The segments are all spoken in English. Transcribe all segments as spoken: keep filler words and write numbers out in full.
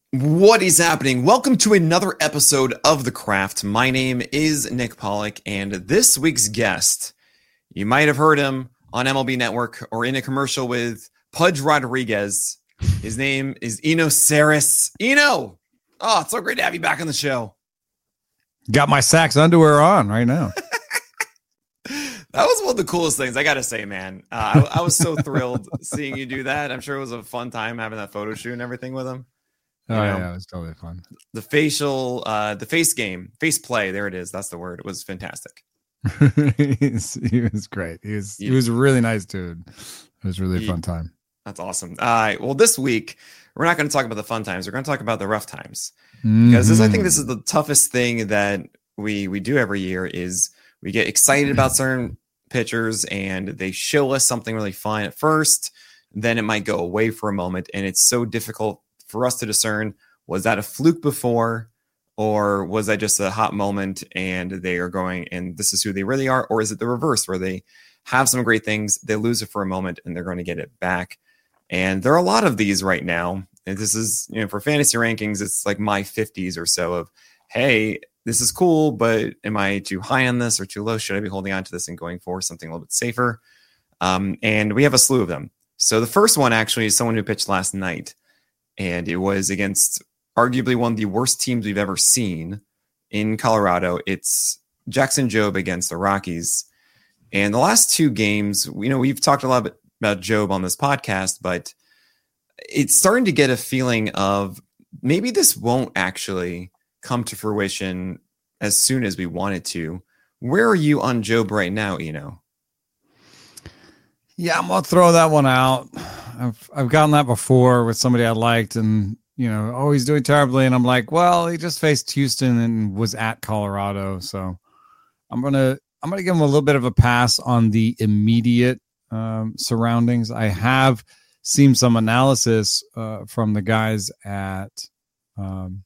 What is happening? Welcome to another episode of The Craft. My name is Nick Pollock, and this week's guest, you might have heard him on M L B Network or in a commercial with Pudge Rodriguez. His name is Eno Sarris. Eno! Oh, it's so great to have you back on the show. Got my Saks underwear on right now. That was one of the coolest things, I gotta say, man. Uh, I, I was so thrilled seeing you do that. I'm sure it was a fun time having that photo shoot and everything with him. Oh, You know, yeah, it was totally fun. The facial, uh, the face game, face play. There it is. That's the word. It was fantastic. He's, he was great. He was, Yeah. he was a really nice dude. It was really a Yeah. fun time. That's awesome. All right. Well, this week, we're not going to talk about the fun times. We're going to talk about the rough times. Because this, I think this is the toughest thing that we we do every year is we get excited about certain pitchers and they show us something really fun at first. Then it might go away for a moment. And it's so difficult for us to discern, was that a fluke before, or was that just a hot moment and they are going and this is who they really are? Or is it the reverse where they have some great things, they lose it for a moment and they're going to get it back? And there are a lot of these right now. And this is, you know, for fantasy rankings, it's like my fifties or so of, hey, this is cool, but am I too high on this or too low? Should I be holding on to this and going for something a little bit safer? Um, and we have a slew of them. So the first one actually is someone who pitched last night. And it was against arguably one of the worst teams we've ever seen in Colorado. It's Jackson Jobe against the Rockies. And the last two games, you know, we've talked a lot about Jobe on this podcast, but it's starting to get a feeling of maybe this won't actually come to fruition as soon as we want it to. Where are you on Jobe right now, Eno? Yeah, I'm going to throw that one out. I've I've gotten that before with somebody I liked and, you know, oh, he's doing terribly. And I'm like, well, he just faced Houston and was at Colorado. So I'm going to I'm going to give him a little bit of a pass on the immediate um, surroundings. I have seen some analysis uh, from the guys at um,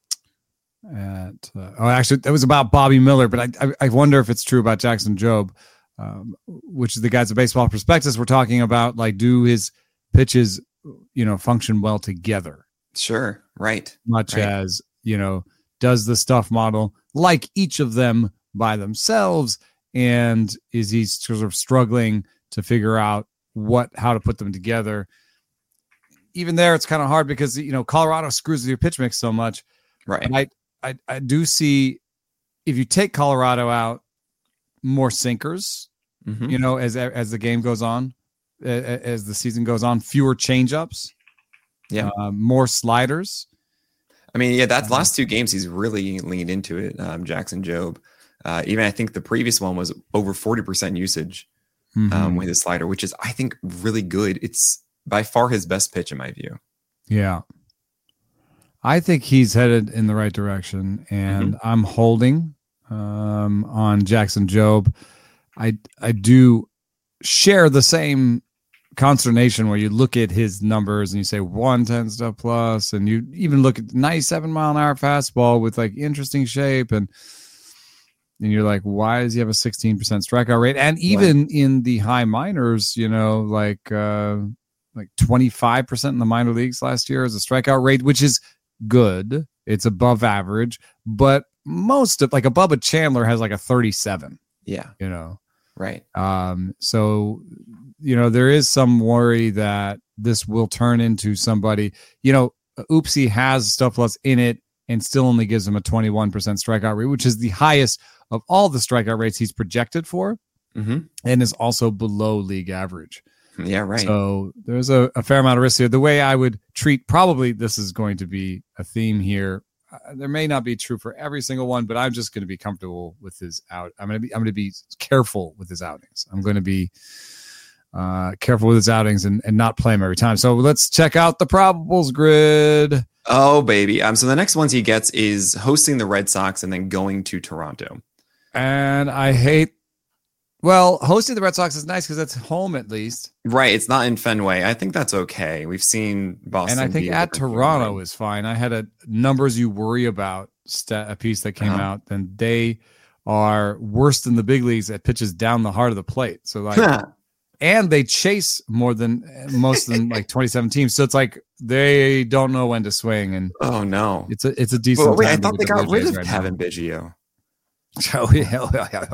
at uh, oh, actually, that was about Bobby Miller, but I I, I wonder if it's true about Jackson Jobe. Um, which is the guys at Baseball Prospectus were talking about, like, do his pitches, you know, function well together? Sure. Right. Much right. as, you know, does the stuff model like each of them by themselves? And is he sort of struggling to figure out what, how to put them together? Even there, it's kind of hard because, you know, Colorado screws with your pitch mix so much. Right. And I, I, I do see if you take Colorado out, more sinkers, mm-hmm. you know, as as the game goes on, as the season goes on, fewer changeups, yeah, uh, more sliders. I mean, yeah, that's last two games he's really leaned into it. Um, Jackson Jobe, uh, even I think the previous one was over forty percent usage mm-hmm. um, with his slider, which is I think really good. It's by far his best pitch in my view. Yeah, I think he's headed in the right direction, and mm-hmm. I'm holding. Um, on Jackson Jobe, I I do share the same consternation where you look at his numbers and you say one ten stuff plus, and you even look at ninety-seven mile an hour fastball with like interesting shape, and and you're like, why does he have a sixteen percent strikeout rate? And even wow. in the high minors, you know, like uh, like twenty-five percent in the minor leagues last year as a strikeout rate, which is good. It's above average, but most of like a Bubba Chandler has like a thirty-seven. Yeah. You know, right. Um, so, you know, there is some worry that this will turn into somebody, you know, Oopsie has stuff plus in it and still only gives him a twenty-one percent strikeout rate, which is the highest of all the strikeout rates he's projected for mm-hmm. and is also below league average. Yeah, right. So there's a, a fair amount of risk here. The way I would treat, probably this is going to be a theme here. Uh, there may not be true for every single one, but I'm just going to be comfortable with his out. I'm going to be, I'm going to be careful with his outings. I'm going to be uh, careful with his outings and, and not play him every time. So let's check out the probables grid. Oh, baby. Um, so the next ones he gets is hosting the Red Sox and then going to Toronto. And I hate, well, hosting the Red Sox is nice because that's home at least. Right. It's not in Fenway. I think that's okay. We've seen Boston. And I think at Toronto is fine. I had a numbers you worry about stat, a piece that came uh-huh. out, and they are worse than the big leagues at pitches down the heart of the plate. So like and they chase more than most than like twenty-seven teams. So it's like they don't know when to swing. And oh no, it's a it's a decent. Well, wait, I time thought they got rid of right Kevin Biggio. Oh yeah.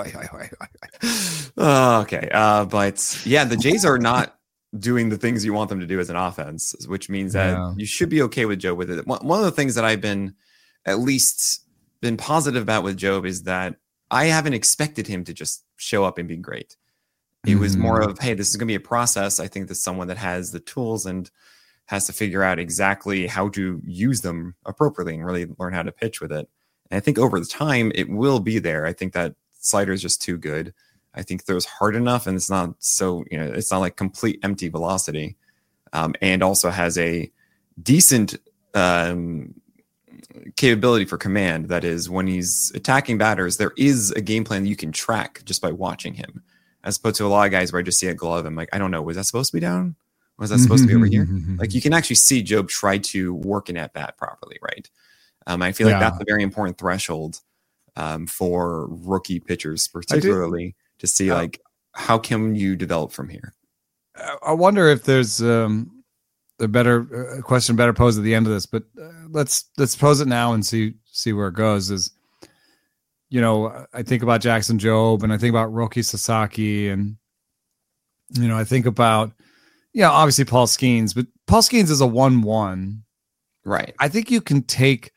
Oh, okay, uh, but yeah, the Jays are not doing the things you want them to do as an offense, which means that yeah. you should be okay with Job with it. One of the things that I've been at least been positive about with Job is that I haven't expected him to just show up and be great. It mm-hmm. was more of, hey, this is going to be a process. I think there's someone that has the tools and has to figure out exactly how to use them appropriately and really learn how to pitch with it. And I think over the time, it will be there. I think that slider is just too good. I think throws hard enough, and it's not so, you know, it's not like complete empty velocity, um, and also has a decent um, capability for command. That is, when he's attacking batters, there is a game plan that you can track just by watching him, as opposed to a lot of guys where I just see a glove. I'm like, I don't know, was that supposed to be down? Was that supposed to be over here? Like, you can actually see Job try to work an at bat properly, right? Um, I feel like yeah. that's a very important threshold um, for rookie pitchers, particularly to see uh, like how can you develop from here. I wonder if there's um, a better uh, question, better posed at the end of this, but uh, let's let's pose it now and see see where it goes. Is you know, I think about Jackson Jobe and I think about Roki Sasaki, and you know, I think about yeah, obviously Paul Skeens, but Paul Skeens is a one one, right? I think you can take.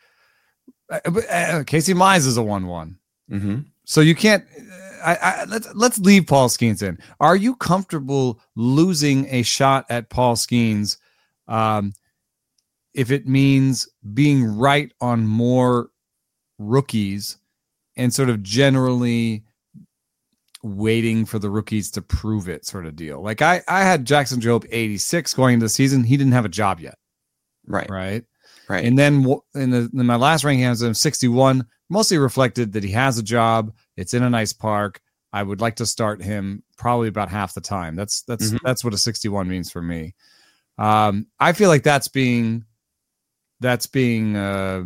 Uh, Casey Mize is a one one. Mm-hmm. So you can't. I, I, let's let's leave Paul Skeens in. Are you comfortable losing a shot at Paul Skeens um, if it means being right on more rookies and sort of generally waiting for the rookies to prove it, sort of deal? Like I, I had Jackson Jobe eighty-six going into the season. He didn't have a job yet. Right. Right. Right. And then in, the, in my last ranking, I was at sixty-one, mostly reflected that he has a job. It's in a nice park. I would like to start him probably about half the time. That's that's mm-hmm. that's what a sixty-one means for me. Um, I feel like that's being that's being uh,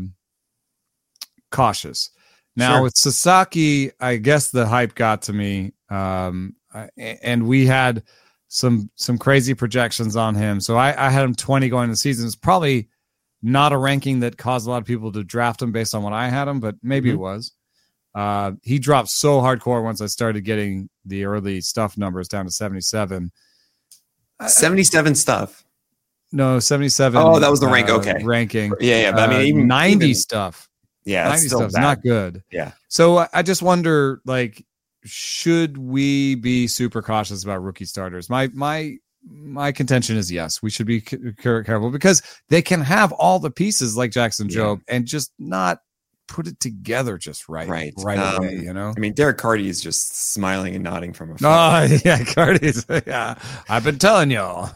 cautious. Now sure. with Sasaki, I guess the hype got to me, um, and we had some some crazy projections on him. So I, I had him twenty going into the season. It's probably not a ranking that caused a lot of people to draft him based on what I had him, but maybe mm-hmm. it was. Uh, he dropped so hardcore once I started getting the early stuff numbers down to seventy-seven. seventy-seven uh, stuff. No, seventy-seven. Oh, that was the rank. Uh, okay. Ranking. Yeah, yeah. But I mean, even, uh, ninety even, stuff. Yeah, ninety stuff's not good. Yeah. So I just wonder, like, should we be super cautious about rookie starters? My, my, My contention is yes, we should be careful because they can have all the pieces like Jackson Jobe yeah. and just not put it together just right, right, right um, away. You know, I mean, Derek Carty is just smiling and nodding from afar. Oh yeah, Carty's. Yeah, I've been telling y'all.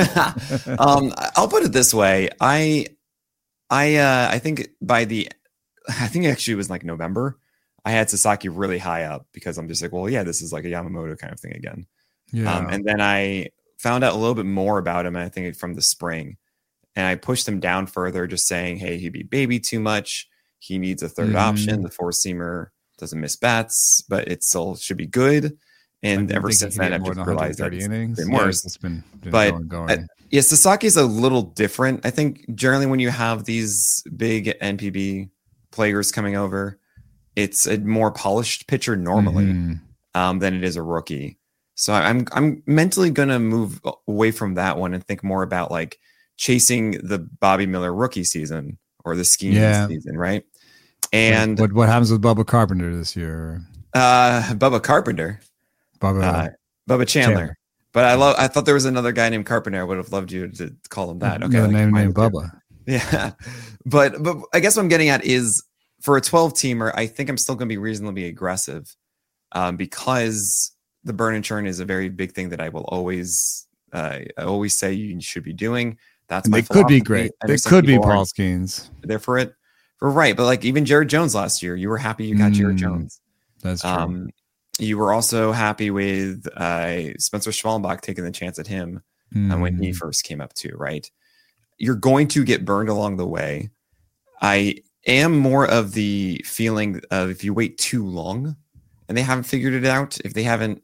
um, I'll put it this way: I, I, uh, I think by the, I think actually it was like November. I had Sasaki really high up because I'm just like, well, yeah, this is like a Yamamoto kind of thing again. Yeah, um, and then I found out a little bit more about him, I think from the spring, and I pushed him down further, just saying, hey, he'd be baby too much. He needs a third mm. option. The four seamer doesn't miss bats, but it still should be good. And ever since then, I've just realized that it's been worse. Yeah, it's been, been but going, going. Uh, yeah, Sasaki's a little different. I think generally when you have these big N P B players coming over, it's a more polished pitcher normally mm-hmm. um, than it is a rookie. So I'm I'm mentally gonna move away from that one and think more about like chasing the Bobby Miller rookie season or the Skeens yeah. season, right? And what what happens with Bubba Carpenter this year? Uh, Bubba Carpenter, Bubba uh, Bubba Chandler. Chandler. But I love. I thought there was another guy named Carpenter. I would have loved you to call him that. Okay, yeah, like name named Bubba. Yeah, but but I guess what I'm getting at is for a twelve teamer, I think I'm still going to be reasonably aggressive, um, because the burn and churn is a very big thing that I will always, uh, I always say you should be doing. That's my. It could be great. It could be Paul Skeens. There for it, for right. But like even Jared Jones last year, you were happy you got mm, Jared Jones. That's true. Um, you were also happy with uh, Spencer Schwallenbach taking the chance at him mm. um, when he first came up too, right? You're going to get burned along the way. I am more of the feeling of if you wait too long and they haven't figured it out, if they haven't,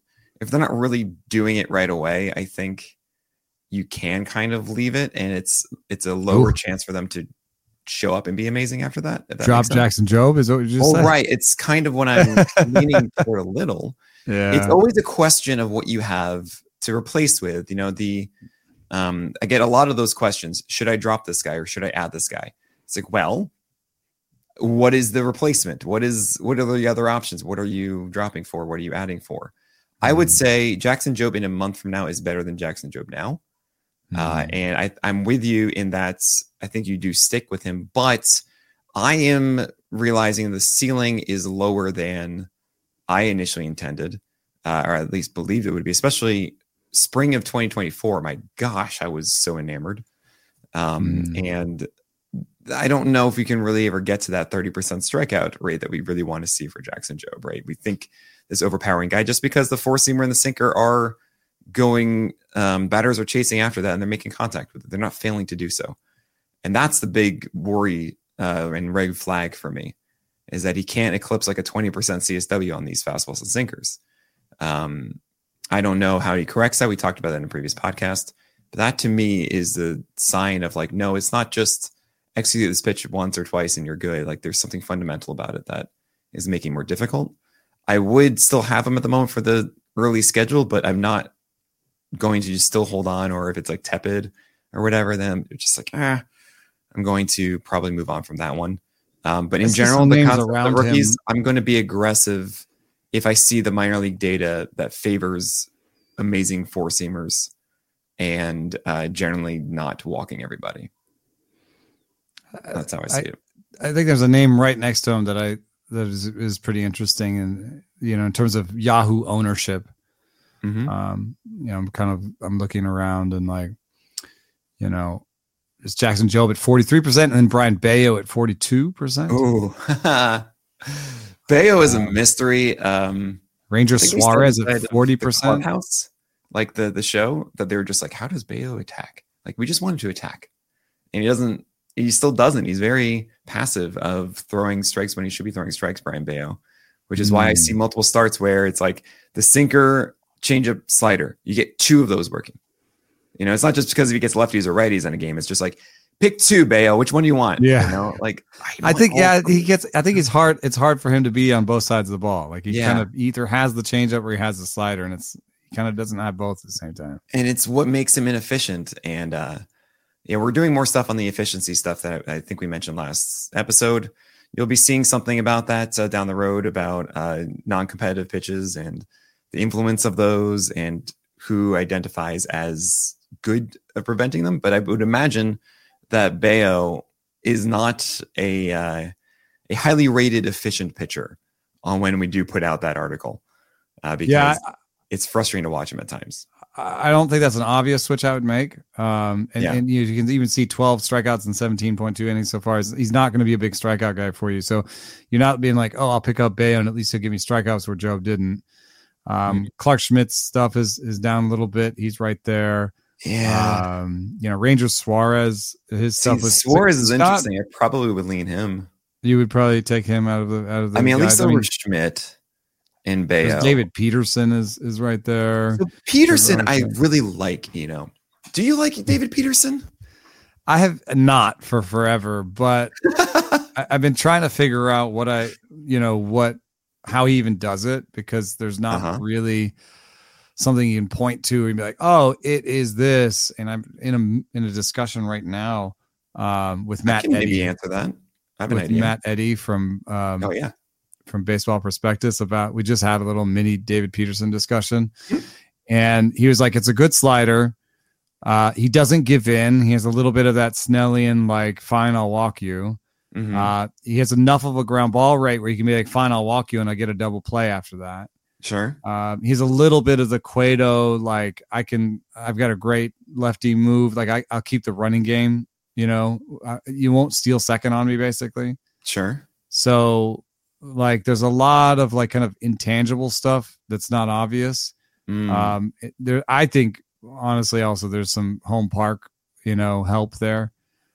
if they're not really doing it right away, I think you can kind of leave it, and it's it's a lower Ooh. chance for them to show up and be amazing after that. that Drop Jackson Jobe is what you just oh, said. Right. It's kind of what I'm leaning toward a little. Yeah. It's always a question of what you have to replace with. You know, the um, I get a lot of those questions. Should I drop this guy or should I add this guy? It's like, well, what is the replacement? What is what are the other options? What are you dropping for? What are you adding for? Mm-hmm. I would say Jackson Jobe in a month from now is better than Jackson Jobe now. Mm-hmm. Uh, and I, I'm with you in that I think you do stick with him, but I am realizing the ceiling is lower than I initially intended, uh, or at least believed it would be, especially spring of twenty twenty-four. My gosh, I was so enamored. Um, mm. And I don't know if we can really ever get to that thirty percent strikeout rate that we really want to see for Jackson Jobe, right? We think this overpowering guy just because the four seamer and the sinker are going, um, batters are chasing after that and they're making contact with it. They're not failing to do so. And that's the big worry uh, and red flag for me, is that he can't eclipse like a twenty percent C S W on these fastballs and sinkers. Um, I don't know how he corrects that. We talked about that in a previous podcast, but that to me is the sign of like, no, it's not just execute this pitch once or twice and you're good. Like there's something fundamental about it that is making it more difficult. I would still have him at the moment for the early schedule, but I'm not going to just still hold on, or if it's like tepid or whatever, then it's just like, ah, I'm going to probably move on from that one. Um, but in general, the concept of the rookies, him. I'm going to be aggressive if I see the minor league data that favors amazing four seamers and uh, generally not walking everybody. That's how I see I, it. I think there's a name right next to him that I that is is pretty interesting, and you know, in terms of Yahoo ownership. Mm-hmm. Um, you know, I'm kind of I'm looking around and like, you know, it's Jackson Jobe at forty-three percent and then Brian Bayo at forty-two percent. Ooh. Bayo is um, a mystery. Um, Ranger Suarez at forty percent. Clubhouse, like the the show that they were just like, how does Bayo attack? Like we just want him to attack, and he doesn't. He still doesn't. He's very passive of throwing strikes when he should be throwing strikes. Brian Bayo, which is mm. why I see multiple starts where it's like the sinker, changeup, slider. You get two of those working. You know, it's not just because if he gets lefties or righties in a game. It's just like, pick two, Bayo. Which one do you want? Yeah. You know, like I, I think, yeah, he gets. I think it's hard. It's hard for him to be on both sides of the ball. Like he yeah. kind of either has the changeup or he has the slider, and it's he kind of doesn't have both at the same time. And it's what makes him inefficient. And uh, yeah, we're doing more stuff on the efficiency stuff that I, I think we mentioned last episode. You'll be seeing something about that uh, down the road about uh, non-competitive pitches and the influence of those and who identifies as good at preventing them. But I would imagine that Bayo is not a uh, a highly rated efficient pitcher on when we do put out that article uh, because yeah, I, it's frustrating to watch him at times. I don't think that's an obvious switch I would make. Um, and, yeah. and you, you can even see twelve strikeouts in seventeen point two innings so far. He's not going to be a big strikeout guy for you. So you're not being like, oh, I'll pick up Bayo and at least he'll give me strikeouts where Jobe didn't. Um, mm-hmm. Clark Schmidt's stuff is is down a little bit. He's right there. Yeah. Um, you know, Ranger Suarez, his See, stuff was Suarez is interesting. I probably would lean him. You would probably take him out of the out of the I mean, at guys. least over I mean, Schmidt and Bayo. David Peterson is is right there. So Peterson, I really like, you know. Do you like David Peterson? I have not for forever, but I, I've been trying to figure out what I, you know, what how he even does it, because there's not uh-huh. really something you can point to and be like, oh, it is this. And I'm in a in a discussion right now um, with Matt I can Eddy. Maybe answer that. I have with an idea. Matt Eddy from um, oh yeah from Baseball Prospectus about. We just had a little mini David Peterson discussion, mm-hmm. and he was like, it's a good slider. Uh, he doesn't give in. He has a little bit of that Snellian, like, fine, I'll walk you. Mm-hmm. Uh, he has enough of a ground ball rate where he can be like, fine, I'll walk you, and I get a double play after that. Sure. Uh, he's a little bit of the Cueto, like, I can, I've got a great lefty move. Like, I, I'll keep the running game, you know, uh, you won't steal second on me, basically. Sure. So, like, there's a lot of, like, kind of intangible stuff that's not obvious. Mm. Um, it, there, I think, honestly, also there's some home park, you know, help there.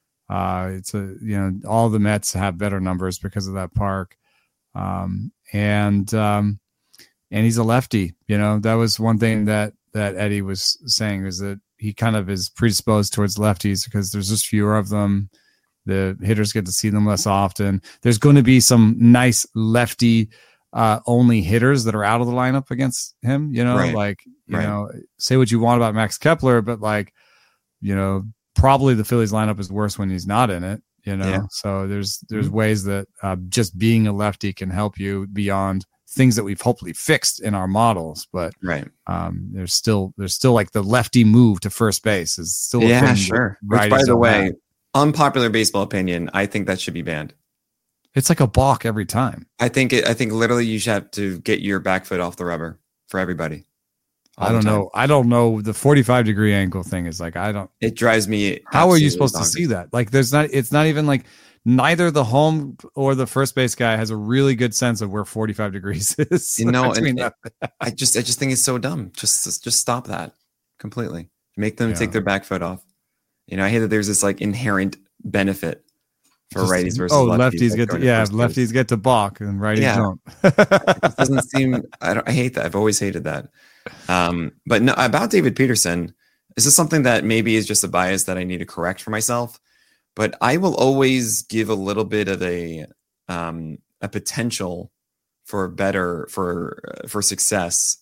Uh, it's a, you know, all the Mets have better numbers because of that park. Um, and, um, and he's a lefty. You know, that was one thing that that Eddie was saying, is that he kind of is predisposed towards lefties because there's just fewer of them. The hitters get to see them less often. There's going to be some nice lefty uh, only hitters that are out of the lineup against him. You know, Right. like you Right. know, say what you want about Max Kepler, but like, you know, probably the Phillies lineup is worse when he's not in it. You know, Yeah. so there's there's Mm-hmm. ways that uh, just being a lefty can help you beyond things that we've hopefully fixed in our models. But Right. um, there's still there's still like the lefty move to first base is still a Yeah, thing that sure. Which, righties by the don't way, have. unpopular baseball opinion, I think that should be banned. It's like a balk every time. I think it, I think literally you should have to get your back foot off the rubber for everybody. all I the don't time. know. I don't know. The forty-five degree angle thing is like, I don't, It drives me. how are you absolutely supposed to bonkers. see that? Like, there's not, it's not even like neither the home or the first base guy has a really good sense of where forty-five degrees is. You know, and between it- that. I just I just think it's so dumb. Just just, just stop that completely. Make them Yeah. take their back foot off. You know, I hate that there's this like inherent benefit for Just- righties versus oh, lefties. lefties like get to, going to yeah, first base. lefties get to balk and righties Yeah. don't. It doesn't seem. I don't. I hate that. I've always hated that. Um, but no, about David Peterson, this is something that maybe is just a bias that I need to correct for myself. But I will always give a little bit of a um, a potential for better for uh, for success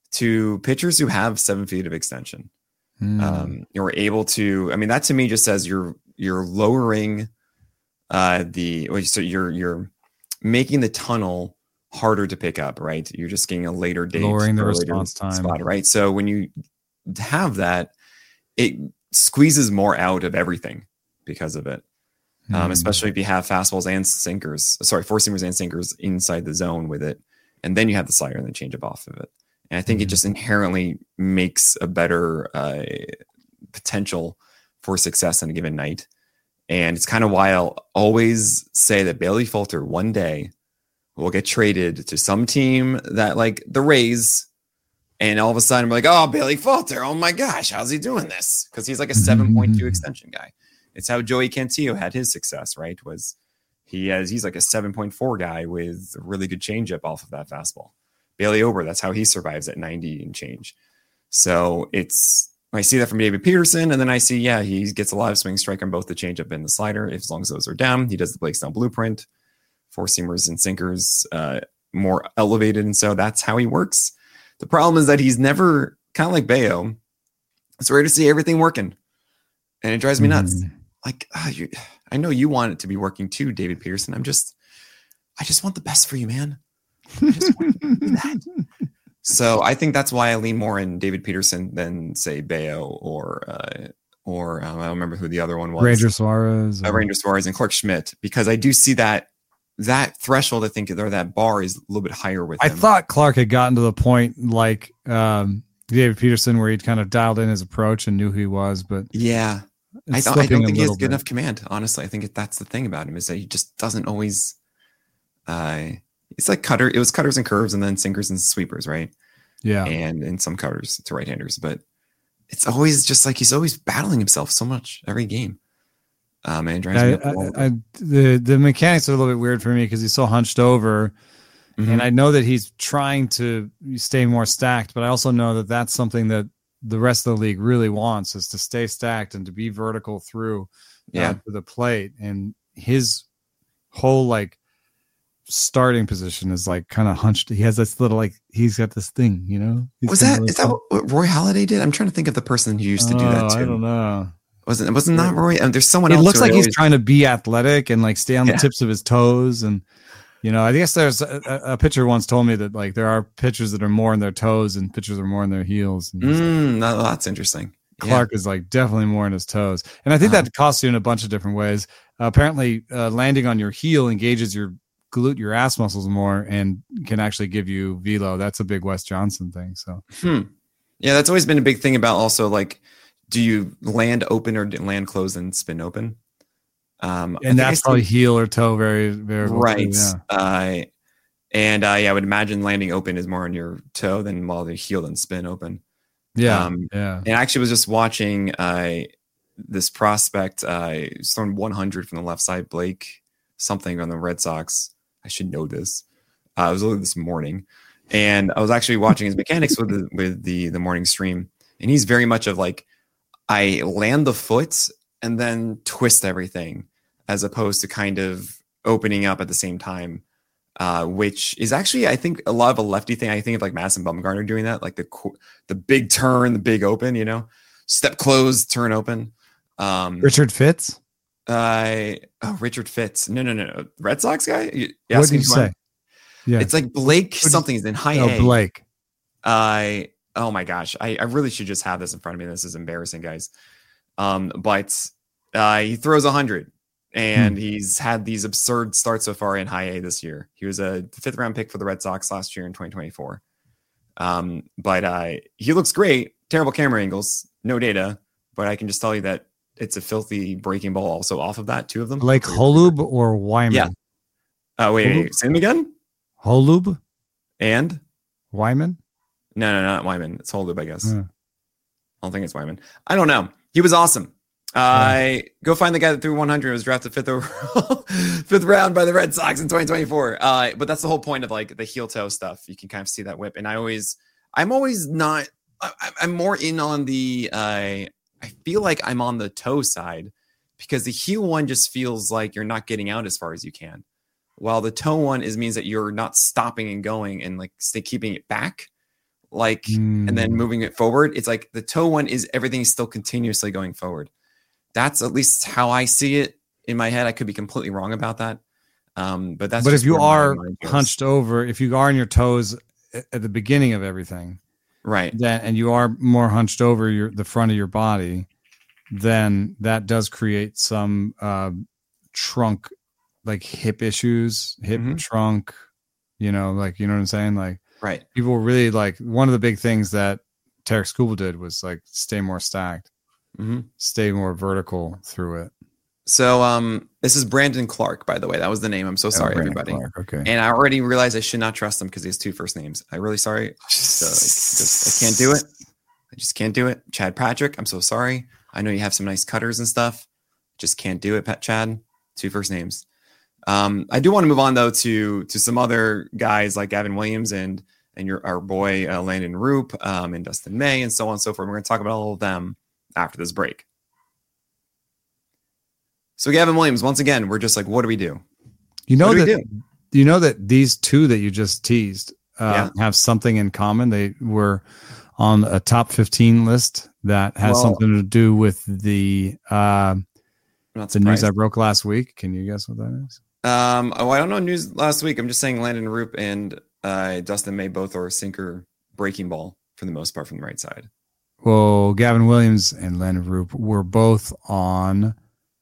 to pitchers who have seven feet of extension. Hmm. Um, you're able to. I mean, that to me just says you're you're lowering uh, the. well, So you're you're making the tunnel harder to pick up, right? You're just getting a later date, Lowering the or a later response time. spot, right? So when you have that, it squeezes more out of everything because of it. Um, Hmm. especially if you have fastballs and sinkers, sorry, four seamers and sinkers inside the zone with it, and then you have the slider and then change up off of it. And I think it Mhm. just inherently makes a better uh, potential for success on a given night. And it's kind of why I'll always say that Bailey Falter one day will get traded to some team that like the Rays, and all of a sudden we're like, oh, Bailey Falter, oh my gosh, how's he doing this? Because he's like a seven point two extension guy. It's how Joey Cantillo had his success, right? Was he has he's like a seven point four guy with a really good changeup off of that fastball. Bailey Ober, that's how he survives at ninety and change. So it's I see that from David Peterson, and then I see, yeah, he gets a lot of swing strike on both the changeup and the slider. If as long as those are down, he does the Blake Snell blueprint, four seamers and sinkers, uh, more elevated, and so that's how he works. The problem is that he's never kind of like Bayo. It's rare to see everything working, and it drives me nuts. Mhm. Like, ah, you, I know you want it to be working too, David Peterson. I'm just, I just want the best for you, man. I just want you to do that. So I think that's why I lean more in David Peterson than say Bayo or uh, or um, I don't remember who the other one was. Ranger Suarez. uh, Ranger Suarez and Clark Schmidt, because I do see that that threshold. I think or that bar is a little bit higher with I him. thought Clark had gotten to the point like um, David Peterson where he'd kind of dialed in his approach and knew who he was, but yeah, I, it's don't- I slipping don't a think he has little good bit. enough command. Honestly, I think that's the thing about him is that he just doesn't always. Uh, it's like cutter. It was cutters and curves, and then sinkers and sweepers, right? Yeah. And and some cutters to right-handers, but it's always just like he's always battling himself so much every game. Um, and it drives I, me up the I, wall. I, the the mechanics are a little bit weird for me because he's so hunched over, Mhm. and I know that he's trying to stay more stacked, but I also know that that's something that the rest of the league really wants is to stay stacked and to be vertical through Yeah. uh, to the plate. And his whole like starting position is like kind of hunched. He has this little like he's got this thing, you know. He's was kinda that like- is that what, what Roy Halladay did? I'm trying to think of the person who used to do that Oh, too. I don't know. Wasn't it wasn't that Roy? And there's someone It else. looks who I like he's always- trying to be athletic and like stay on the Yeah. tips of his toes. And, you know, I guess there's a, a pitcher once told me that like there are pitchers that are more in their toes and pitchers are more in their heels. And he's like, Mm, no, that's interesting. Yeah. Clark is like definitely more in his toes. And I think Uh-huh. that costs you in a bunch of different ways. Uh, apparently, uh, landing on your heel engages your glute, your ass muscles more and can actually give you velo. That's a big Wes Johnson thing. So, Hmm. Yeah, that's always been a big thing about also like, do you land open or land closed and spin open? Um, I and think I that's see- probably heel or toe very, very right. Yeah. Uh, and uh, yeah, I would imagine landing open is more on your toe than while the heel and spin open. Yeah. Um, yeah. And I actually was just watching uh, this prospect. Uh, he's thrown one hundred from the left side, Blake something on the Red Sox. I should know this. Uh, it was literally this morning. And I was actually watching his mechanics with the, with the, the morning stream. And he's very much of like, I land the foot and then twist everything as opposed to kind of opening up at the same time, uh, which is actually, I think, a lot of a lefty thing. I think of like Madison Bumgarner doing that, like the the big turn, the big open, you know, step close, turn open. Um, Richard Fitz? Uh, oh, Richard Fitz. No, no, no, no. Red Sox guy? You, you what did you say? Yeah. It's like Blake something is in high oh, A. Blake. I, uh, oh my gosh. I, I really should just have this in front of me. This is embarrassing, guys. Um, but uh, he throws one hundred. And hmm. he's had these absurd starts so far in high A this year. He was a fifth round pick for the Red Sox last year in twenty twenty-four. Um, but uh, he looks great. Terrible camera angles, no data. But I can just tell you that it's a filthy breaking ball also off of that, two of them. Like Holub or Wyman? Yeah. Uh, wait, wait, say them again? Holub? And? Wyman? No, no, not Wyman. It's Holub, I guess. Yeah. I don't think it's Wyman. I don't know. He was awesome. I uh, go find the guy that threw one hundred. Was drafted fifth overall, fifth round by the Red Sox in twenty twenty-four. Uh, but that's the whole point of like the heel toe stuff. You can kind of see that whip, and I always, I'm always not. I, I'm more in on the. Uh, I feel like I'm on the toe side because the heel one just feels like you're not getting out as far as you can, while the toe one is means that you're not stopping and going and like stay keeping it back, like mm. and then moving it forward. It's like the toe one is everything is still continuously going forward. That's at least how I see it in my head. I could be completely wrong about that. Um, but that's, but if you are hunched over, if you are on your toes at the beginning of everything, right. Then, and you are more hunched over your, the front of your body, then that does create some, uh, trunk, like hip issues, hip mm-hmm. trunk, you know, like, you know what I'm saying? Like, right. People really like one of the big things that Tarek Skubal did was like stay more stacked. Mm-hmm. Stay more vertical through it. So um, this is Brandon Clark, by the way. That was the name. I'm so sorry, oh, everybody. Clark, okay. And I already realized I should not trust him because he has two first names. I'm really sorry. So, like, just, I can't do it. I just can't do it. Chad Patrick, I'm so sorry. I know you have some nice cutters and stuff. Just can't do it, Pat Chad. Two first names. Um, I do want to move on though to to some other guys like Gavin Williams and and your our boy uh, Landon Roop um, and Dustin May and so on and so forth. We're going to talk about all of them after this break. So Gavin Williams, once again, we're just like, what do we do? You know what do that we do? You know that these two that you just teased uh, yeah. have something in common. They were on a top fifteen list that has well, something to do with the uh, the news I broke last week. Can you guess what that is? Um, oh, I don't know news last week. I'm just saying Landon Roop and uh, Dustin May both are a sinker breaking ball for the most part from the right side. Well, Gavin Williams and Landon Roop were both on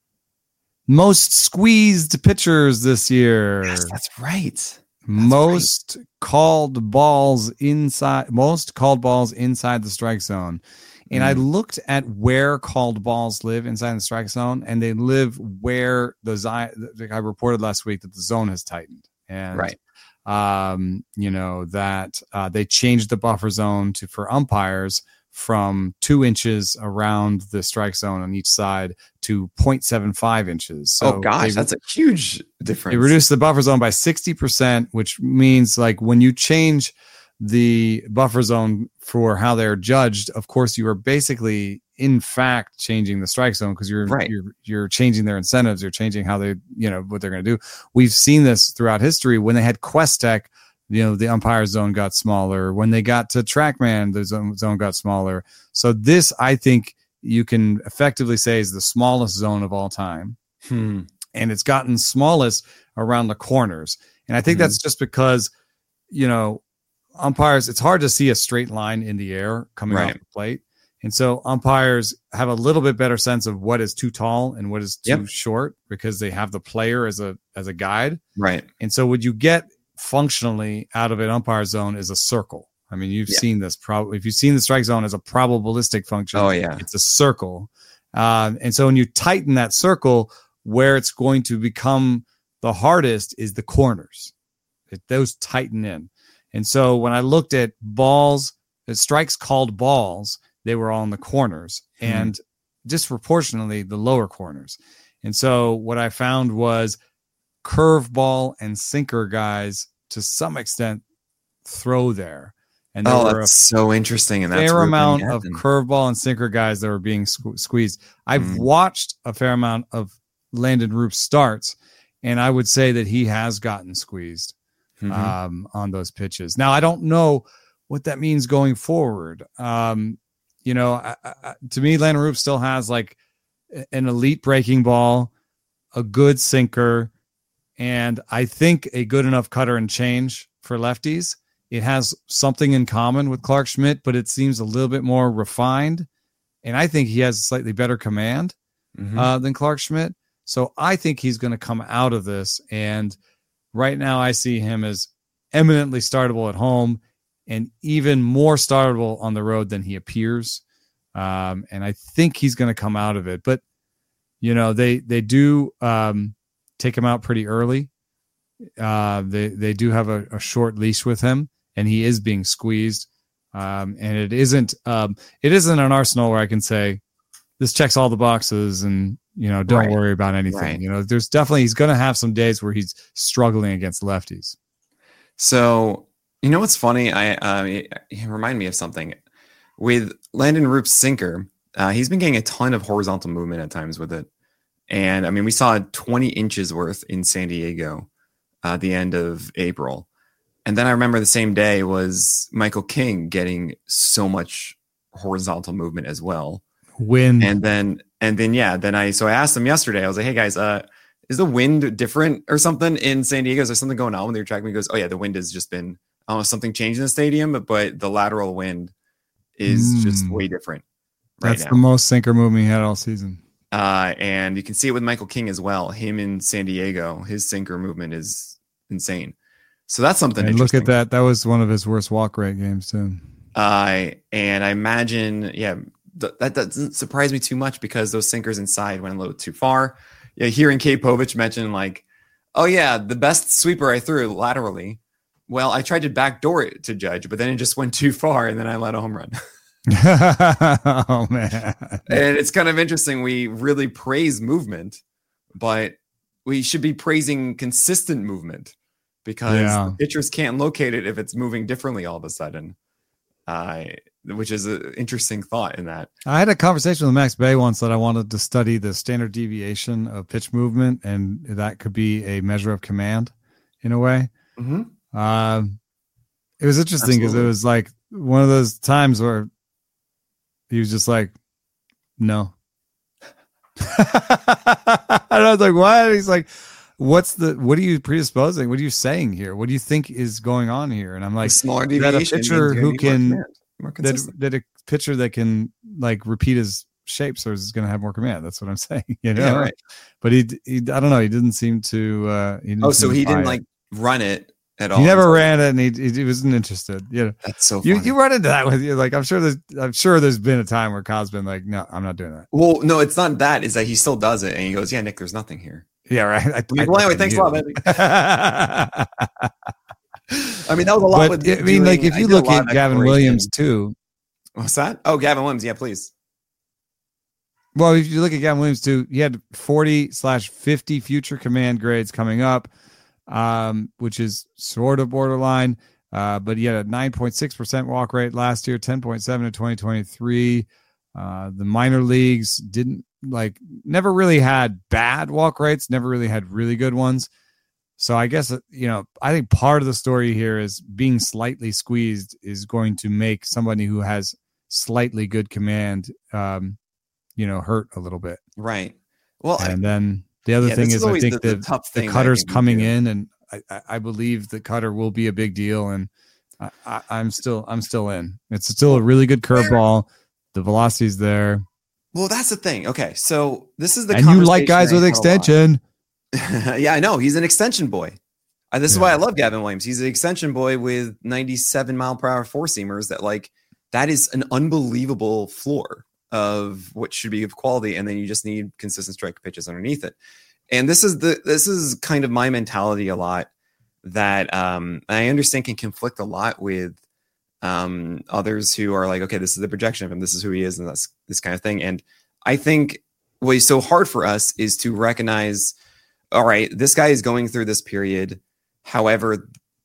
most squeezed pitchers this year. Yes, that's right. That's most right. called balls inside, most called balls inside the strike zone. And mm. I looked at where called balls live inside the strike zone, and they live where the zone. I reported last week that the zone has tightened, and right. um, you know that uh, they changed the buffer zone to for umpires from two inches around the strike zone on each side to zero point seven five inches. So oh gosh, they, that's a huge difference. They reduced the buffer zone by sixty percent, which means like when you change the buffer zone for how they're judged, of course, you are basically in fact changing the strike zone because you're, right. you're, you're changing their incentives. You're changing how they, you know, what they're going to do. We've seen this throughout history when they had Questec. You know, the umpire zone got smaller. When they got to TrackMan, the zone, zone got smaller. So this, I think, you can effectively say is the smallest zone of all time. Hmm. And it's gotten smallest around the corners. And I think hmm. that's just because, you know, umpires, it's hard to see a straight line in the air coming right. off the plate. And so umpires have a little bit better sense of what is too tall and what is too yep. short because they have the player as a as a guide. Right. And so what you get functionally out of an umpire zone is a circle. I mean, you've yeah. seen this probably. If you've seen the strike zone as a probabilistic function, oh yeah, it's a circle. Um, and so when you tighten that circle, where it's going to become the hardest is the corners. It, those tighten in. And so when I looked at balls, the strikes called balls, they were all in the corners hmm. and disproportionately the lower corners. And so what I found was curveball and sinker guys to some extent throw there. And oh, that's so interesting. And that's fair amount of curveball and sinker guys that were being sque- squeezed. I've mm. watched a fair amount of Landon Roop starts, and I would say that he has gotten squeezed mm-hmm. um, on those pitches. Now, I don't know what that means going forward. Um, you know, I, I, to me, Landon Roop still has like an elite breaking ball, a good sinker, and I think a good enough cutter and change for lefties. It has something in common with Clarke Schmidt, but it seems a little bit more refined. And I think he has a slightly better command mm-hmm. uh, than Clarke Schmidt. So I think he's going to come out of this. And right now I see him as eminently startable at home and even more startable on the road than he appears. Um, and I think he's going to come out of it. But, you know, they, they do um, take him out pretty early. Uh, they, they do have a, a short leash with him. And he is being squeezed, um, and it isn't um, it isn't an arsenal where I can say this checks all the boxes, and you know don't right. worry about anything. Right. You know, there's definitely he's going to have some days where he's struggling against lefties. So you know what's funny? I uh, it, it reminded me of something with Landon Roop's sinker. Uh, he's been getting a ton of horizontal movement at times with it, and I mean we saw twenty inches worth in San Diego uh, at the end of April. And then I remember the same day was Michael King getting so much horizontal movement as well. Wind. And then, and then, yeah, then I, so I asked him yesterday, I was like, hey guys, uh, is the wind different or something in San Diego? Is there something going on when they were tracking me? He goes, oh yeah, the wind has just been, I don't know, something changed in the stadium, but, but the lateral wind is mm. just way different. Right That's now. The most sinker movement he had all season. Uh, and you can see it with Michael King as well. Him in San Diego, his sinker movement is insane. So that's something. And look at that. That was one of his worst walk rate games too. Uh, and I imagine, yeah, th- that doesn't surprise me too much because those sinkers inside went a little too far. Yeah, hearing Kate Povich mention like, oh yeah, the best sweeper I threw laterally. Well, I tried to backdoor it to Judge, but then it just went too far, and then I let a home run. Oh man! And it's kind of interesting. We really praise movement, but we should be praising consistent movement. Because yeah. the pitchers can't locate it if it's moving differently all of a sudden, uh, which is an interesting thought in that. I had a conversation with Max Bay once that I wanted to study the standard deviation of pitch movement, and that could be a measure of command in a way. Mm-hmm. Um, it was interesting because it was like one of those times where he was just like, no. And I was like, what? He's like, what's the, what are you predisposing? What are you saying here? What do you think is going on here? And I'm like, smaller that a pitcher who can, more more that, that a pitcher that can like repeat his shapes or is going to have more command. That's what I'm saying. You know, yeah, right. But he, he, I don't know. He didn't seem to, uh, he didn't oh, so he didn't it. like run it at all. He never ran it and he, he, he wasn't interested. You know, that's so funny. You, you run into that with you. Like, I'm sure there's, I'm sure there's been a time where Kyle's been like, no, I'm not doing that. Well, no, it's not that. Is that he still does it. And he goes, yeah, Nick, there's nothing here. Yeah, right. I, I, well, anyway, thanks a lot, baby. I mean, that was a lot. But, with I mean, doing, like if you look at Gavin Williams too. What's that? Oh, Gavin Williams. Yeah, please. Well, if you look at Gavin Williams too, he had forty slash fifty future command grades coming up, um, which is sort of borderline. Uh, but he had a nine point six percent walk rate last year, ten point seven in twenty twenty-three. Uh, the minor leagues didn't like never really had bad walk rates, never really had really good ones. So I guess, you know, I think part of the story here is being slightly squeezed is going to make somebody who has slightly good command, um, you know, hurt a little bit. Right. Well, and I, then the other yeah, thing is, is I think the, the, the cutter's coming in, and I, I believe the cutter will be a big deal. And I, I, I'm still, I'm still in. It's still a really good curveball. The velocity's there. Well, that's the thing. Okay, so this is the and you like guys with extension. Yeah, I know. He's an extension boy. Uh, this yeah. is why I love Gavin Williams. He's an extension boy with ninety-seven mile per hour four seamers. That like that is an unbelievable floor of what should be of quality, and then you just need consistent strike pitches underneath it. And this is the this is kind of my mentality a lot that um, I understand can conflict a lot with um, others who are like, okay, this is the projection of him. This is who he is, and that's this kind of thing. And I think what is so hard for us is to recognize, all right, this guy is going through this period. However,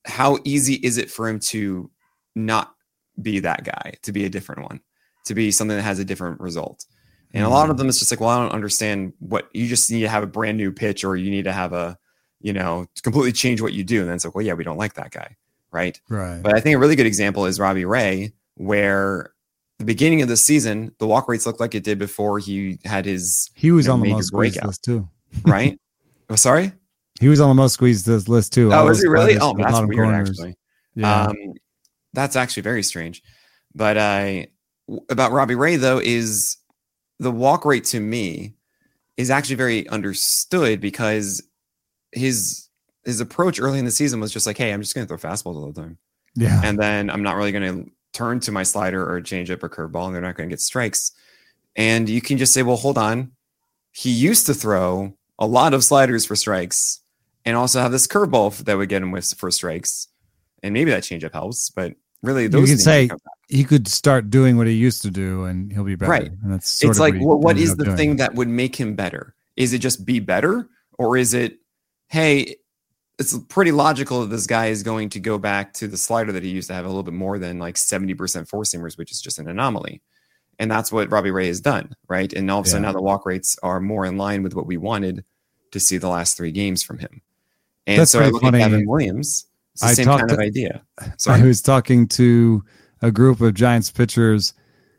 how easy is it for him to not be that guy, to be a different one, to be something that has a different result? And mm. a lot of them, it's just like, well, I don't understand what you just need to have a brand new pitch, or you need to have a, you know, completely change what you do. And then it's like, well, yeah, we don't like that guy. Right. Right. But I think a really good example is Robbie Ray, where the beginning of the season, the walk rates looked like it did before he had his, he was you know, on the most squeezed list too. Right. Oh, sorry. He was on the most squeezed list too. Oh, was he really? Oh, that's weird, corners. actually. Yeah. Um, that's actually very strange. But uh, about Robbie Ray, though, is the walk rate to me is actually very understood, because his his approach early in the season was just like, hey, I'm just going to throw fastballs all the time. Yeah. And then I'm not really going to turn to my slider or change up or curveball, and they're not going to get strikes. And you can just say, well, hold on. He used to throw a lot of sliders for strikes and also have this curveball that would get him with for strikes. And maybe that changeup helps, but really those you could say he could start doing what he used to do and he'll be better. Right. And that's sort it's of like, what, what, what is the doing. thing that would make him better? Is it just be better? Or is it, hey, it's pretty logical that this guy is going to go back to the slider that he used to have a little bit more than like seventy percent four seamers, which is just an anomaly. And that's what Robbie Ray has done. Right. And all of a sudden yeah. now the walk rates are more in line with what we wanted to see the last three games from him. And that's so I look funny. at Kevin Williams. It's the I same kind to, of idea. So I was talking to a group of Giants pitchers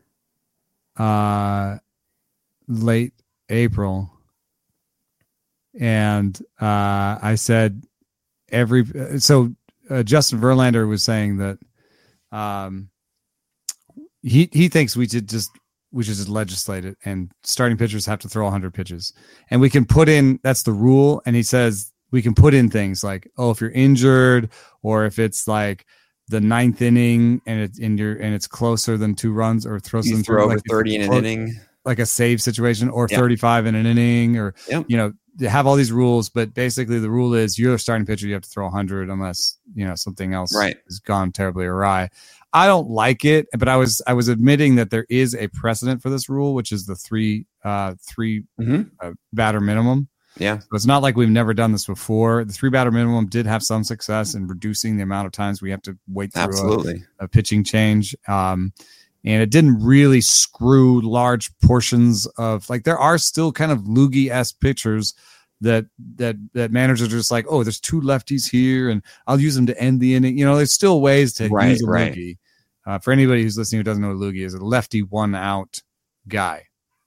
uh, late April, and uh, I said every so uh, Justin Verlander was saying that um, he he thinks we should just we should just legislate it, and starting pitchers have to throw one hundred pitches, and we can put in that's the rule, and he says we can put in things like, oh, if you're injured, or if it's like the ninth inning and it's in your and it's closer than two runs, or throw you some throw over like thirty in an close, inning, like a save situation, or yeah. thirty-five in an inning, or yep. you know, they have all these rules, but basically the rule is you're a starting pitcher, you have to throw one hundred unless you know something else right. has gone terribly awry. I don't like it, but I was I was admitting that there is a precedent for this rule, which is the three uh, three mm-hmm. uh, batter minimum. Yeah. So it's not like we've never done this before. The three batter minimum did have some success in reducing the amount of times we have to wait through Absolutely. A, a pitching change. Um, and it didn't really screw large portions of like, there are still kind of loogie-esque pitchers that, that, that managers are just like, oh, there's two lefties here and I'll use them to end the inning. You know, there's still ways to right, use a right. loogie. Uh, for anybody who's listening who doesn't know what loogie is, a lefty one out guy.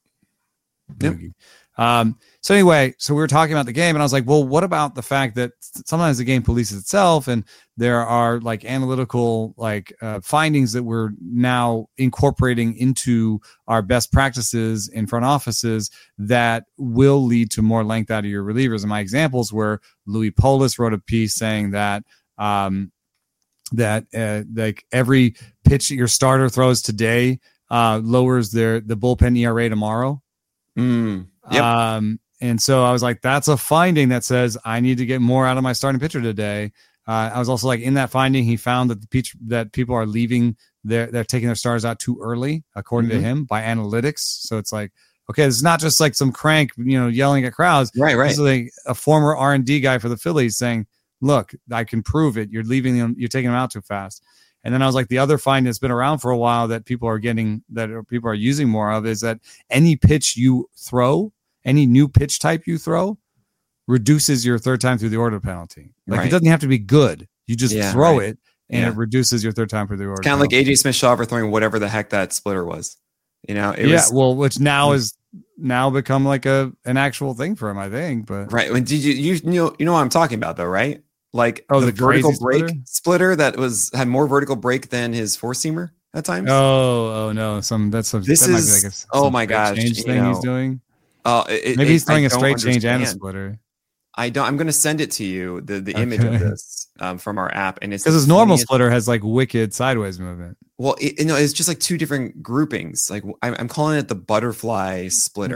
Yep. Loogie. Um, so anyway, so we were talking about the game and I was like, well, what about the fact that sometimes the game polices itself and there are like analytical, like, uh, findings that we're now incorporating into our best practices in front offices that will lead to more length out of your relievers. And my examples were Louis Polis wrote a piece saying that, um, that, uh, like every pitch that your starter throws today, uh, lowers their, the bullpen E R A tomorrow. Mm. Yep. Um, and so I was like, that's a finding that says I need to get more out of my starting pitcher today. Uh, I was also like, in that finding, he found that the pitch that people are leaving their, they're taking their stars out too early, according mm-hmm. to him, by analytics. So it's like, okay, it's not just like some crank, you know, yelling at crowds. Right, right. This is like a former R and D guy for the Phillies saying, look, I can prove it. You're leaving them, you're taking them out too fast. And then I was like, the other finding that's been around for a while that people are getting, that people are using more of, is that any pitch you throw, any new pitch type you throw, reduces your third time through the order penalty. Like right. it doesn't have to be good. You just yeah, throw right. it and yeah. it reduces your third time through the order. Kind of like A J Smith-Shawver for throwing whatever the heck that splitter was. You know, it yeah, was, well, which now is now become like a an actual thing for him, I think. But right. When did you you know you know what I'm talking about though, right? Like oh, the, the vertical break splitter? splitter that was had more vertical break than his four seamer at times. Oh, oh no, some that's a, this that is might be like a, oh my gosh, change thing know, he's doing. Uh, it, maybe it, he's throwing I a straight understand. change and a splitter. I don't. I'm going to send it to you the the okay. image of this um, from our app, and it's because his normal splitter has like wicked sideways movement. Well, it, you know, it's just like two different groupings. Like I'm, I'm calling it the butterfly splitter.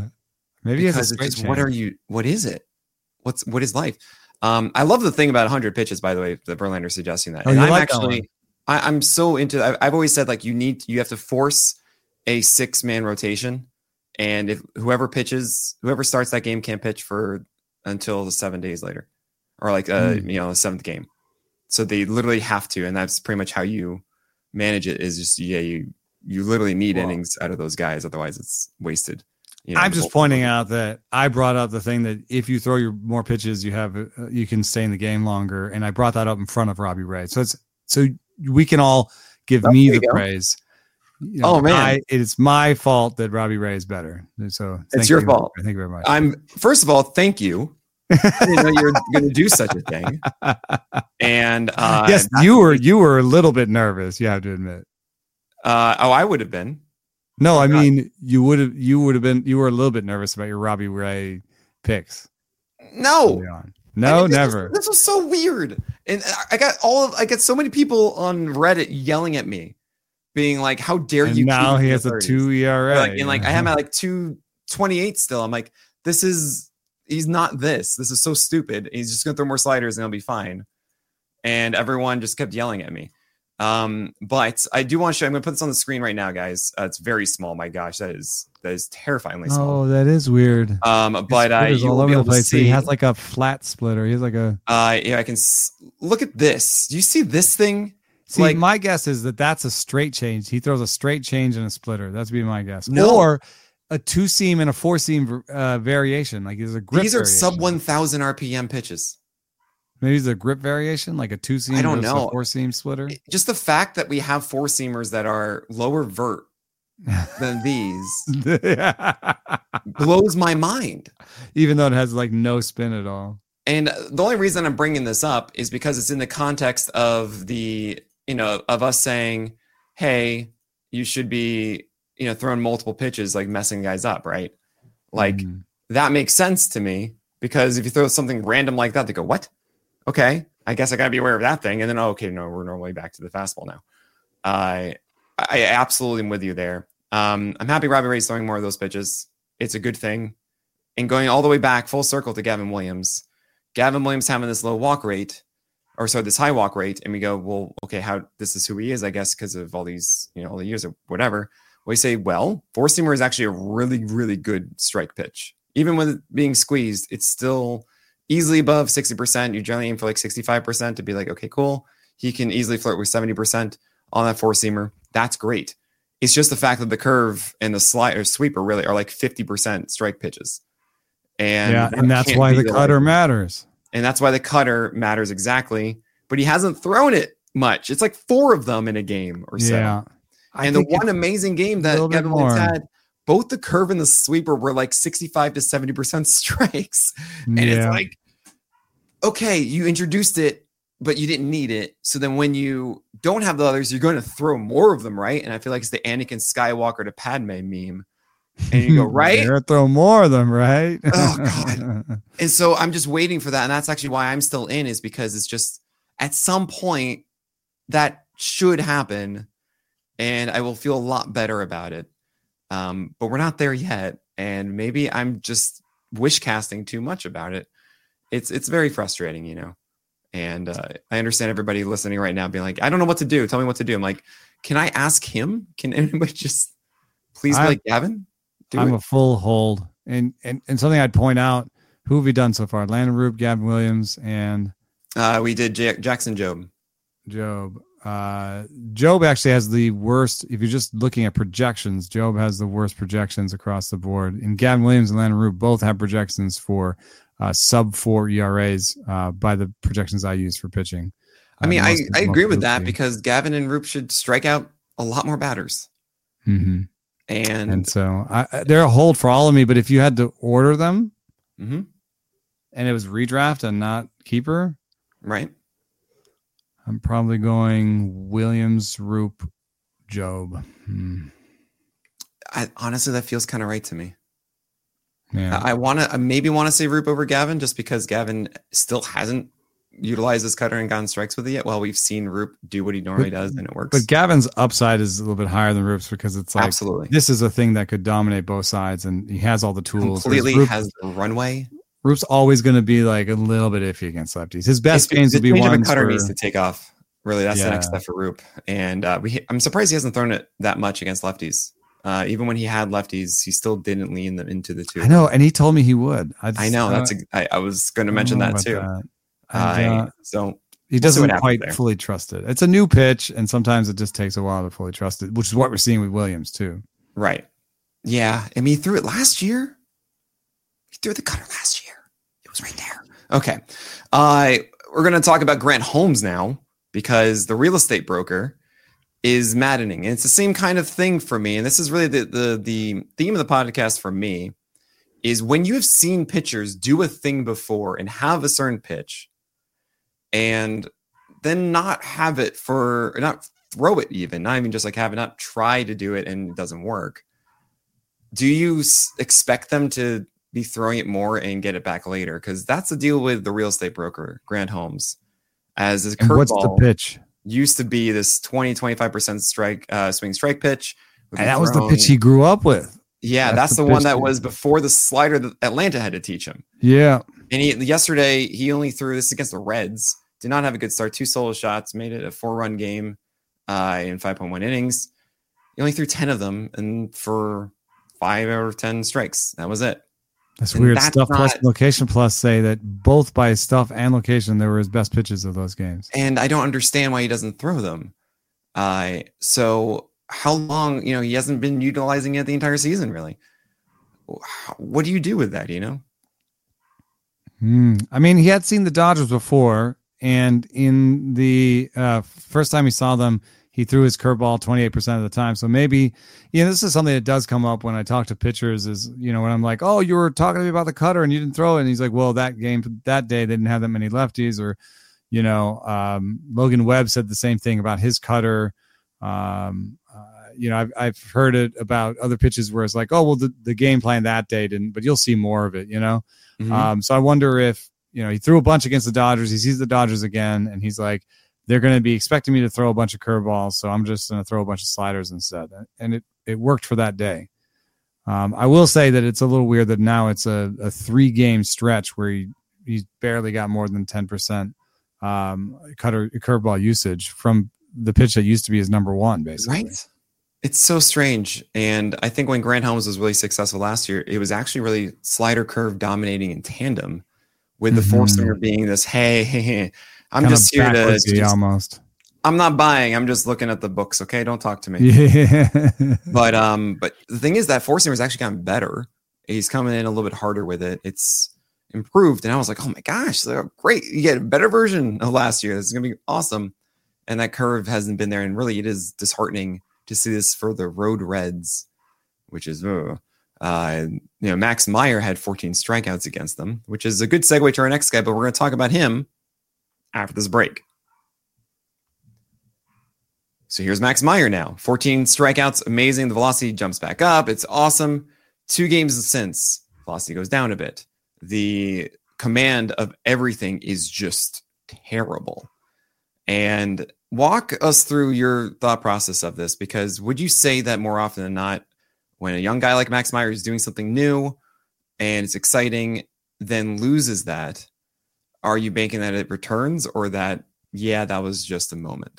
Maybe it's a it's straight just, change. what are you? What is it? What's what is life? Um, I love the thing about one hundred pitches. By the way, the Verlander suggesting that. Oh, and you I'm like actually, I, I'm so into. I've, I've always said like you need, you have to force a six man rotation, and if whoever pitches, whoever starts that game can't pitch for until the seven days later, or like uh, mm. you know, the seventh game. So they literally have to, and that's pretty much how you manage it. Is just yeah, you you literally need well, innings out of those guys, otherwise it's wasted. You know, I'm just pointing out that I brought up the thing that if you throw your more pitches, you have uh, you can stay in the game longer, and I brought that up in front of Robbie Ray. So it's so we can all give oh, me the go. praise. You know, oh man, I, it's my fault that Robbie Ray is better. So it's your you, fault. Thank you very much. I'm first of all, thank you. I didn't know you were going to do such a thing. And uh, yes, you were you were a little bit nervous. You have to admit. Uh, oh, I would have been. No, I mean you would have you would have been you were a little bit nervous about your Robbie Ray picks. No, no, I mean, this never. Was, this was so weird, and I got all of I get so many people on Reddit yelling at me, being like, "How dare and you?" Now he has a two E R A, like, and like I have at like two twenty eight still. I'm like, this is he's not this. This is so stupid. He's just gonna throw more sliders and he'll be fine. And everyone just kept yelling at me. Um, but I do want to show. I'm going to put this on the screen right now, guys. Uh, it's very small. My gosh, that is that is terrifyingly small. Oh, that is weird. Um, but uh, you all will over be able the place. to see. He has like a flat splitter. He has like a. Uh, yeah, I can s- look at this. Do you see this thing? See, like, my guess is that that's a straight change. He throws a straight change and a splitter. That's be my guess. No. Or a two seam and a four seam uh, variation. Like there's a grip. These are variation. sub one thousand R P M pitches. Maybe it's a grip variation, like a two seam. I don't know. Four seam splitter. Just the fact that we have four seamers that are lower vert than these blows my mind. Even though it has like no spin at all. And the only reason I'm bringing this up is because it's in the context of the, you know, of us saying, hey, you should be, you know, throwing multiple pitches, like messing guys up, right? Like mm. that makes sense to me because if you throw something random like that, they go, what? Okay, I guess I got to be aware of that thing. And then, oh, okay, no, we're normally back to the fastball now. Uh, I absolutely am with you there. Um, I'm happy Robbie Ray's throwing more of those pitches. It's a good thing. And going all the way back full circle to Gavin Williams. Gavin Williams having this low walk rate, or sorry, this high walk rate. And we go, well, okay, how this is who he is, I guess, because of all these, you know, all the years or whatever. We say, well, four seamer is actually a really, really good strike pitch. Even with it being squeezed, it's still easily above sixty percent. You generally aim for like sixty-five percent to be like, okay, cool. He can easily flirt with seventy percent on that four seamer. That's great. It's just the fact that the curve and the slide or sweeper really are like fifty percent strike pitches. And yeah, and that's why the cutter matters. And that's why the cutter matters exactly. But he hasn't thrown it much. It's like four of them in a game or so. Yeah. And the one amazing game that Gavin Williams had, both the curve and the sweeper were like sixty-five to seventy percent strikes. And yeah. It's like, okay, you introduced it, but you didn't need it. So then when you don't have the others, you're going to throw more of them, right? And I feel like it's the Anakin Skywalker to Padme meme. And you go, right? You're gonna throw more of them, right? Oh, God. And so I'm just waiting for that. And that's actually why I'm still in, is because it's just at some point that should happen. And I will feel a lot better about it. Um, but we're not there yet. And maybe I'm just wish casting too much about it. It's it's very frustrating, you know. And uh, I understand everybody listening right now being like, I don't know what to do. Tell me what to do. I'm like, can I ask him? Can anybody just please be like, Gavin? Do I'm it. a full hold. And, and and something I'd point out, who have we done so far? Landon Roop, Gavin Williams, and uh, we did J- Jackson Job. Job. Uh, Job actually has the worst. If you're just looking at projections, Job has the worst projections across the board. And Gavin Williams and Landon Roop both have projections for uh, sub four E R As uh, by the projections I use for pitching. I mean, uh, I, I agree with that because Gavin and Roop should strike out a lot more batters. Mm-hmm. And, and so I, they're a hold for all of me. But if you had to order them mm-hmm. and it was redraft and not keeper, right? I'm probably going Williams, Roop, Job. Hmm. I honestly, that feels kind of right to me. Yeah. I, I want to, I maybe want to say Roop over Gavin just because Gavin still hasn't utilized his cutter and gotten strikes with it yet. Well, we've seen Roop do what he normally but, does and it works. But Gavin's upside is a little bit higher than Roop's because it's like, absolutely, this is a thing that could dominate both sides and he has all the tools. Completely Roop, has the runway. Roop's always going to be like a little bit iffy against lefties. His best it's, games will be ones cutter for, needs to take off. Really, that's yeah. the next step for Roop. And uh, we, I'm surprised he hasn't thrown it that much against lefties. Uh, even when he had lefties, he still didn't lean them into the two. I know, and he told me he would. I, just, I know. uh, That's. A, I, I was going to mention that too. That. I, uh, so he doesn't quite there. fully trust it. It's a new pitch, and sometimes it just takes a while to fully trust it, which is what we're seeing with Williams too. Right. Yeah. I mean, he threw it last year. He threw the cutter last year. It was right there. Okay. Uh, we're going to talk about Grant Holmes now because the real estate broker is maddening. And it's the same kind of thing for me. And this is really the, the, the theme of the podcast for me is when you have seen pitchers do a thing before and have a certain pitch and then not have it for, or not throw it even, not even just like have it, not try to do it and it doesn't work. Do you s- expect them to be throwing it more and get it back later? Because that's the deal with the real estate broker, Grant Holmes. As his curveball, what's the pitch? Used to be this twenty, twenty-five percent strike, uh, swing strike pitch. And that was the pitch he grew up with. Yeah, that's, that's the, the one that was before the slider that Atlanta had to teach him. Yeah. And he yesterday, he only threw this against the Reds. Did not have a good start. Two solo shots, made it a four-run game uh, in five point one innings. He only threw ten of them, and for five out of ten strikes. That was it. That's and weird. That's Stuff not, Plus Location Plus say that both by stuff and location, they were his best pitches of those games. And I don't understand why he doesn't throw them. Uh, so how long, you know, he hasn't been utilizing it the entire season, really. What do you do with that, you know? Hmm. I mean, he had seen the Dodgers before, and in the uh, first time he saw them, he threw his curveball twenty-eight percent of the time. So maybe, you know, this is something that does come up when I talk to pitchers is, you know, when I'm like, oh, you were talking to me about the cutter and you didn't throw it. And he's like, well, that game, that day, they didn't have that many lefties. Or, you know, um, Logan Webb said the same thing about his cutter. Um, uh, you know, I've, I've heard it about other pitches where it's like, oh, well, the, the game plan that day didn't, but you'll see more of it, you know? Mm-hmm. Um, so I wonder if, you know, he threw a bunch against the Dodgers. He sees the Dodgers again and he's like, they're going to be expecting me to throw a bunch of curveballs, so I'm just going to throw a bunch of sliders instead. And it, it worked for that day. Um, I will say that it's a little weird that now it's a, a three-game stretch where he, he's barely got more than ten percent um, cutter curveball usage from the pitch that used to be his number one, basically. Right. It's so strange. And I think when Grant Holmes was really successful last year, it was actually really slider curve dominating in tandem with the mm-hmm. four-seamer being this, hey, hey, hey, I'm kind just here to just, almost. I'm not buying. I'm just looking at the books. Okay, don't talk to me. Yeah. But um, but the thing is that four-seamer has actually gotten better. He's coming in a little bit harder with it. It's improved, and I was like, oh my gosh, they're great! You get a better version of last year. This is gonna be awesome. And that curve hasn't been there, and really, it is disheartening to see this for the Road Reds, which is, uh, uh you know, Max Meyer had fourteen strikeouts against them, which is a good segue to our next guy. But we're going to talk about him after this break. So here's Max Meyer now. fourteen strikeouts, amazing. The velocity jumps back up. It's awesome. Two games since, velocity goes down a bit. The command of everything is just terrible. And walk us through your thought process of this, because would you say that more often than not, when a young guy like Max Meyer is doing something new and it's exciting, then loses that, are you banking that it returns, or that, yeah, that was just a moment?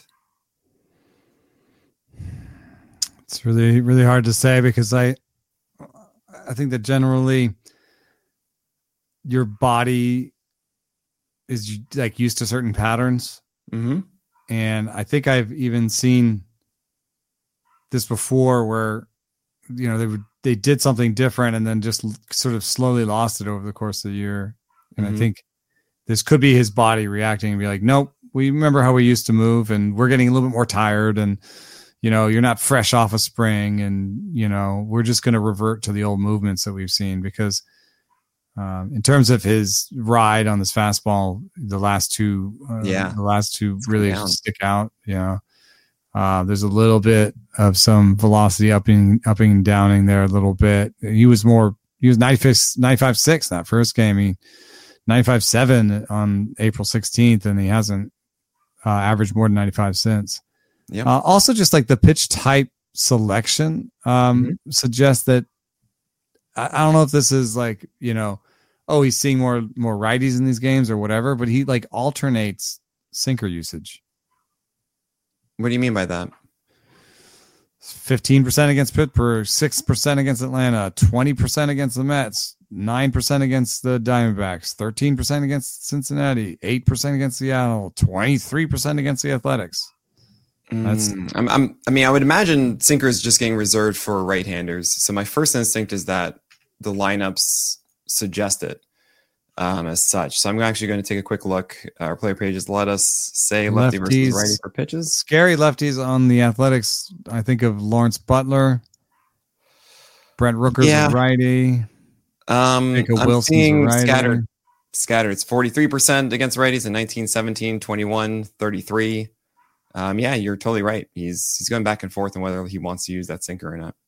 It's really, really hard to say, because I, I think that generally your body is like used to certain patterns. Mm-hmm. And I think I've even seen this before where, you know, they would, they did something different and then just sort of slowly lost it over the course of the year. And mm-hmm. I think this could be his body reacting and be like, nope, we remember how we used to move and we're getting a little bit more tired, and, you know, you're not fresh off a spring, and, you know, we're just going to revert to the old movements that we've seen. Because um, in terms of his ride on this fastball, the last two, uh, yeah, the last two it's really stick out. You know, uh, there's a little bit of some velocity upping, upping and downing there a little bit. He was more, he was ninety-five six that first game. He ninety-five seven on April sixteenth, and he hasn't uh, averaged more than ninety-five since. Yeah. Uh, also, just like the pitch type selection um, mm-hmm. suggests that I, I don't know if this is like, you know, oh, he's seeing more more righties in these games or whatever, but he like alternates sinker usage. What do you mean by that? fifteen percent against Pittsburgh, six percent against Atlanta, twenty percent against the Mets, nine percent against the Diamondbacks, thirteen percent against Cincinnati, eight percent against Seattle, twenty-three percent against the Athletics. That's mm, I'm, I'm, I mean, I would imagine sinker is just getting reserved for right-handers. So my first instinct is that the lineups suggest it um, as such. So I'm actually going to take a quick look. Our player pages let us say lefty lefties, versus righty for pitches. Scary lefties on the Athletics. I think of Lawrence Butler, Brent Rooker's Yeah. a righty. Um, Jacob I'm Wilson's seeing a righty. scattered. Scattered. It's forty-three percent against righties in nineteen, seventeen, twenty-one, thirty-three. Um, yeah, you're totally right. He's he's going back and forth on whether he wants to use that sinker or not.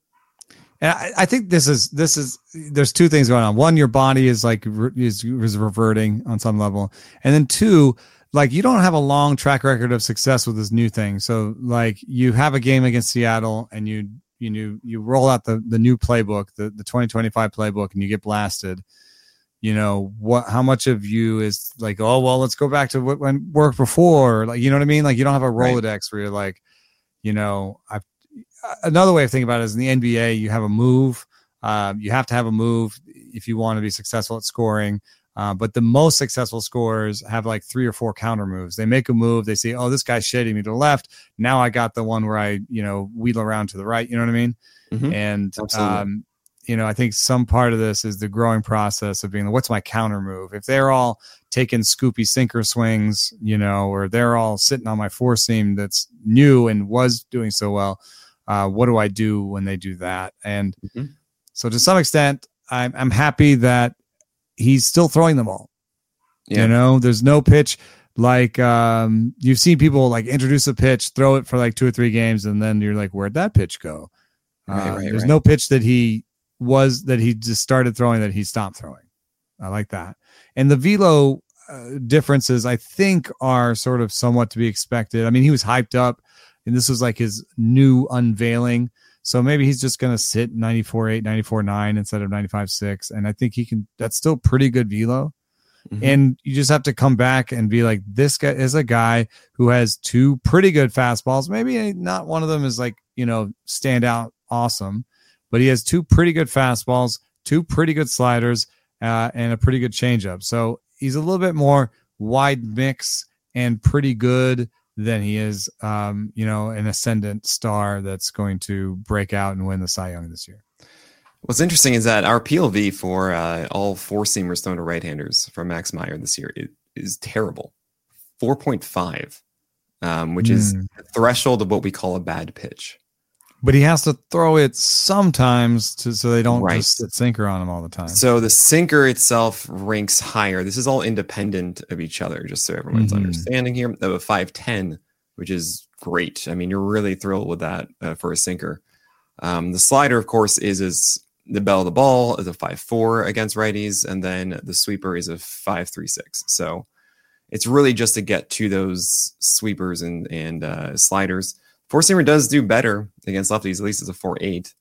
And I, I think this is this is there's two things going on. One, your body is like re- is, is reverting on some level, and then two, like you don't have a long track record of success with this new thing. So like you have a game against Seattle, and you you know you roll out the the new playbook, the the twenty twenty-five playbook, and you get blasted. You know what? How much of you is like, oh well, let's go back to what went worked before. Like, you know what I mean? Like, you don't have a Rolodex right. where you're like, you know, I've another way of thinking about it is in the N B A, you have a move. Um, you have to have a move if you want to be successful at scoring. Uh, but the most successful scorers have like three or four counter moves. They make a move. They say, oh, this guy's shading me to the left. Now I got the one where I, you know, wheel around to the right. You know what I mean? Mm-hmm. And, um, you know, I think some part of this is the growing process of being, what's my counter move? If they're all taking scoopy sinker swings, you know, or they're all sitting on my four seam that's new and was doing so well, uh, what do I do when they do that? And mm-hmm. so to some extent, I'm, I'm happy that he's still throwing them all. Yeah. You know, there's no pitch like um, you've seen people like introduce a pitch, throw it for like two or three games, and then you're like, where'd that pitch go? Right, uh, right, there's right. no pitch that he was that he just started throwing that he stopped throwing. I like that. And the velo uh, differences, I think, are sort of somewhat to be expected. I mean, he was hyped up, and this was like his new unveiling. So maybe he's just going to sit ninety-four eight, ninety-four nine instead of ninety-five six. And I think he can, that's still pretty good velo. Mm-hmm. And you just have to come back and be like, this guy is a guy who has two pretty good fastballs. Maybe not one of them is like, you know, stand out awesome, but he has two pretty good fastballs, two pretty good sliders, uh, and a pretty good changeup. So he's a little bit more wide mix and pretty good than he is, um, you know, an ascendant star that's going to break out and win the Cy Young this year. What's interesting is that our P L V for uh, all four seamers thrown to right-handers from Max Meyer this year is, is terrible, four point five, um, which mm. is the threshold of what we call a bad pitch. But he has to throw it sometimes to, so they don't right. just sit sinker on him all the time. So the sinker itself ranks higher. This is all independent of each other, just so everyone's mm-hmm. understanding here. Of a five ten, which is great. I mean, you're really thrilled with that uh, for a sinker. Um, the slider, of course, is is the bell of the ball is a five four against righties, and then the sweeper is a five three six. So it's really just to get to those sweepers and and uh, sliders. Four-seamer does do better against lefties, at least as a four eight,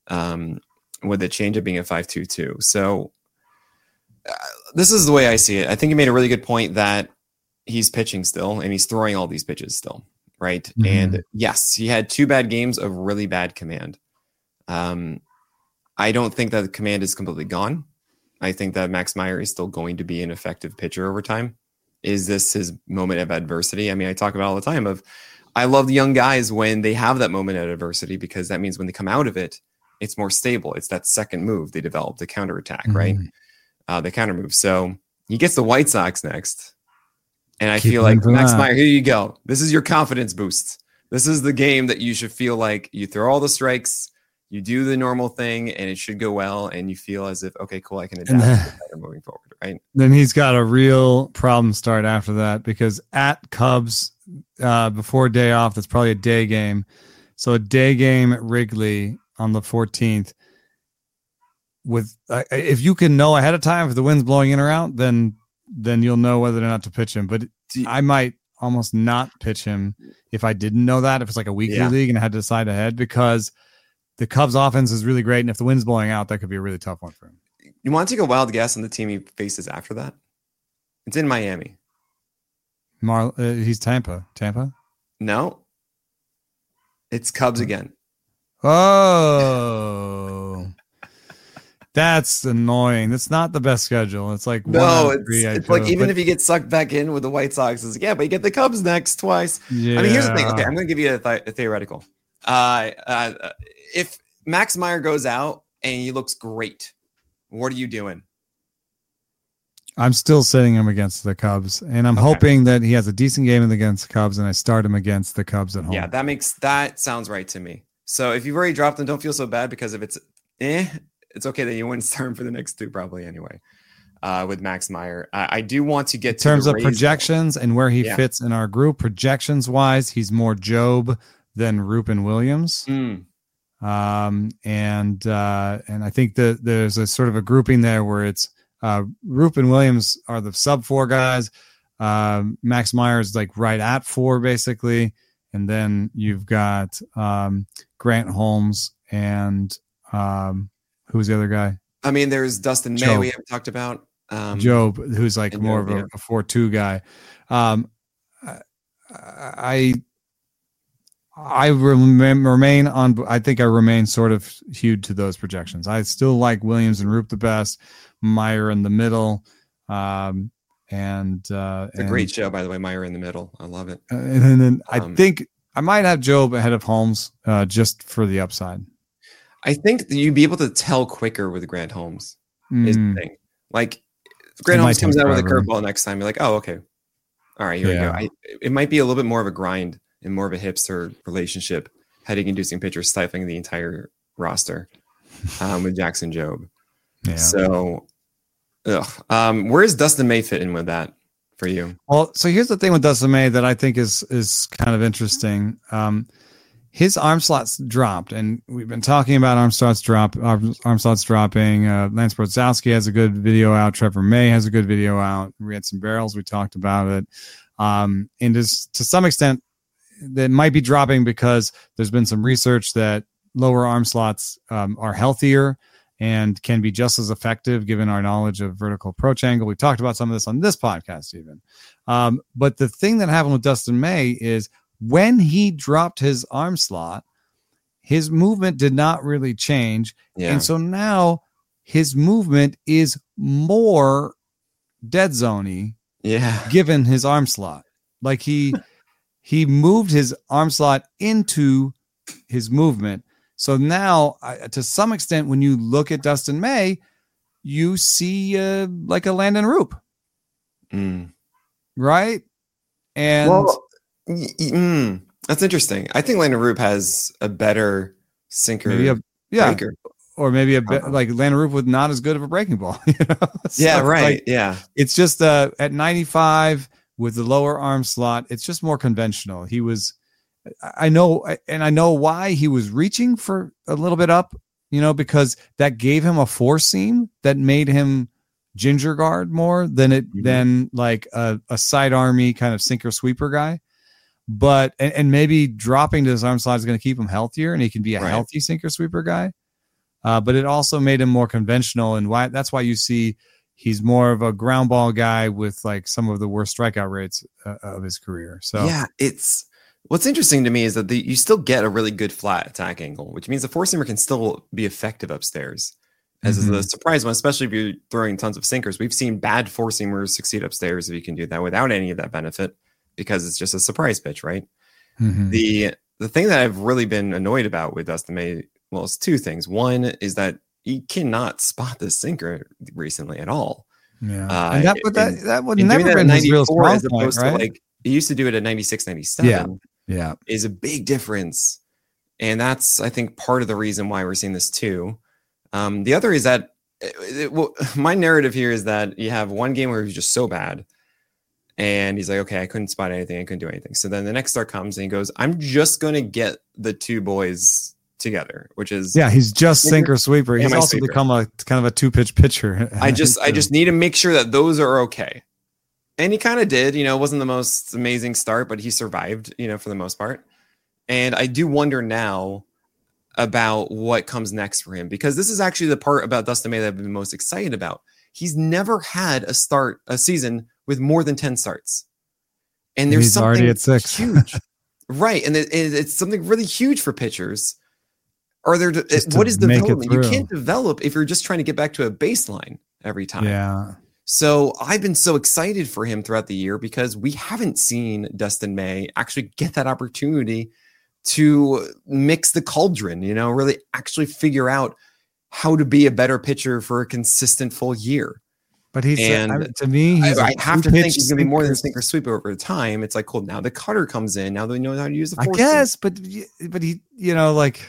um, with the changeup being a five two two. So uh, this is the way I see it. I think you made a really good point that he's pitching still, and he's throwing all these pitches still, right? Mm-hmm. And yes, he had two bad games of really bad command. Um, I don't think that the command is completely gone. I think that Max Meyer is still going to be an effective pitcher over time. Is this his moment of adversity? I mean, I talk about all the time of, I love the young guys when they have that moment of adversity, because that means when they come out of it, it's more stable. It's that second move they develop, the counterattack, mm-hmm. right? Uh, the counter move. So he gets the White Sox next. And I Keep feel like, Max that. Meyer, here you go. This is your confidence boost. This is the game that you should feel like you throw all the strikes, you do the normal thing, and it should go well. And you feel as if, okay, cool, I can adapt then, to better moving forward, right? Then he's got a real problem start after that, because at Cubs, uh, before day off, that's probably a day game. So a day game at Wrigley on the fourteenth. With uh, if you can know ahead of time if the wind's blowing in or out, then then you'll know whether or not to pitch him. But I might almost not pitch him if I didn't know that, if it's like a weekly yeah. league and I had to decide ahead, because the Cubs offense is really great. And if the wind's blowing out, that could be a really tough one for him. You want to take a wild guess on the team he faces after that? It's in Miami. Mar, uh, he's Tampa. Tampa? No. It's Cubs again. Oh, that's annoying. That's not the best schedule. It's like No, one out of it's three. I it's like chose, even but if you get sucked back in with the White Sox, it's like, yeah, but you get the Cubs next twice. yeah. I mean, here's the thing. Okay, I'm going to give you a, th- a theoretical. Uh, uh, if Max Meyer goes out and he looks great, what are you doing? I'm still sitting him against the Cubs, and I'm Okay. hoping that he has a decent game against the Cubs, and I start him against the Cubs at home. Yeah, that makes that sounds right to me. So if you've already dropped him, don't feel so bad, because if it's eh, it's okay that you wouldn't start him for the next two probably anyway. Uh, with Max Meyer, I, I do want to get in terms to of Rays, projections though. and where he Yeah. fits in our group. Projections wise, he's more Job than Rupin Williams. Mm. Um, and uh, and I think that there's a sort of a grouping there where it's uh, Rupin Williams are the sub four guys. Um, Max Meyer is like right at four basically, and then you've got um, Grant Holmes and um, who's the other guy? I mean, there's Dustin May Job. we haven't talked about. Um, Job, who's like and more Job, of yeah. a, a four two guy. Um, I I rem- remain on. I think I remain sort of hewed to those projections. I still like Williams and Roop the best, Meyer in the middle, um, and uh, It's a and, great show, by the way. Meyer in the middle. I love it. uh, and then, then I Um, think I might have Job ahead of Holmes uh, just for the upside. I think that you'd be able to tell quicker with Grant Holmes. Is Mm. the thing. Like Grant It Holmes might comes take out with a forever. curveball next time. You're like, oh, okay. All right, here Yeah. we go. I, it might be a little bit more of a grind and more of a hipster relationship, headache inducing pitcher stifling the entire roster um, with Jackson Job. Yeah. So, ugh. Um, where does Dustin May fit in with that for you? Well, so here's the thing with Dustin May that I think is is kind of interesting. Um, his arm slots dropped, and we've been talking about arm slots drop, arm, arm slots dropping. Uh, Lance Brodzowski has a good video out. Trevor May has a good video out. We had some barrels. We talked about it, um, and just, to some extent, that might be dropping because there's been some research that lower arm slots um, are healthier and can be just as effective given our knowledge of vertical approach angle. We talked about some of this on this podcast even. Um, but the thing that happened with Dustin May is when he dropped his arm slot, his movement did not really change. Yeah. And so now his movement is more dead zone-y Yeah. given his arm slot. Like he he moved his arm slot into his movement. So now, I, to some extent, when you look at Dustin May, you see uh, like a Landon Roop, Mm. right? And Well, y- y- mm, that's interesting. I think Landon Roop has a better sinker maybe a yeah, breaker. or maybe a bit Uh-huh. like Landon Roop with not as good of a breaking ball. You know? So Yeah, it's right. like, yeah. it's just uh, at ninety-five with the lower arm slot. It's just more conventional. He was, I know, and I know why he was reaching for a little bit up, you know, because that gave him a four seam that made him ginger guard more than it Mhm. than like a, a side army kind of sinker sweeper guy. But and, and maybe dropping to his arm slot is going to keep him healthier, and he can be a Right. healthy sinker sweeper guy. Uh, but it also made him more conventional, and why that's why you see he's more of a ground ball guy with like some of the worst strikeout rates uh, of his career. So Yeah, it's what's interesting to me is that the, you still get a really good flat attack angle, which means the four seamer can still be effective upstairs. As is the Mhm. surprise one, especially if you're throwing tons of sinkers. We've seen bad four seamers succeed upstairs if you can do that without any of that benefit, because it's just a surprise pitch, right? Mhm. The the thing that I've really been annoyed about with Dustin May, well, it's two things. One is that he cannot spot the sinker recently at all. yeah, Uh, and that but that and- that would And never doing that at been his real ninety-four strong as point, opposed right? to like he used to do it at ninety-six, ninety-seven Yeah. yeah, is a big difference. And that's, I think, part of the reason why we're seeing this too. Um, the other is that it, it, well, my narrative here is that you have one game where he's just so bad. And he's like, okay, I couldn't spot anything. I couldn't do anything. So then the next start comes and he goes, I'm just going to get the two boys together, which is, yeah. He's just sinker sweeper. Yeah, He's my also sweeper. become a kind of a two pitch pitcher. I just, I just need to make sure that those are okay. And he kind of did, you know, it wasn't the most amazing start, but he survived, you know, for the most part. And I do wonder now about what comes next for him, because this is actually the part about Dustin May that I've been most excited about. He's never had a start, a season with more than ten starts. And there's He's something already at six. huge. Right. And it, it, it's something really huge for pitchers Are there? What is development? You through. can't develop if you're just trying to get back to a baseline every time. Yeah. So I've been so excited for him throughout the year because we haven't seen Dustin May actually get that opportunity to mix the cauldron, you know, really actually figure out how to be a better pitcher for a consistent full year. But he's, and I, to me, he's I, I have to think he's going to be more than a sink sink or sweep over time. It's like, cool, now the cutter comes in. Now they know how to use the I force. guess, but, but he, you know, like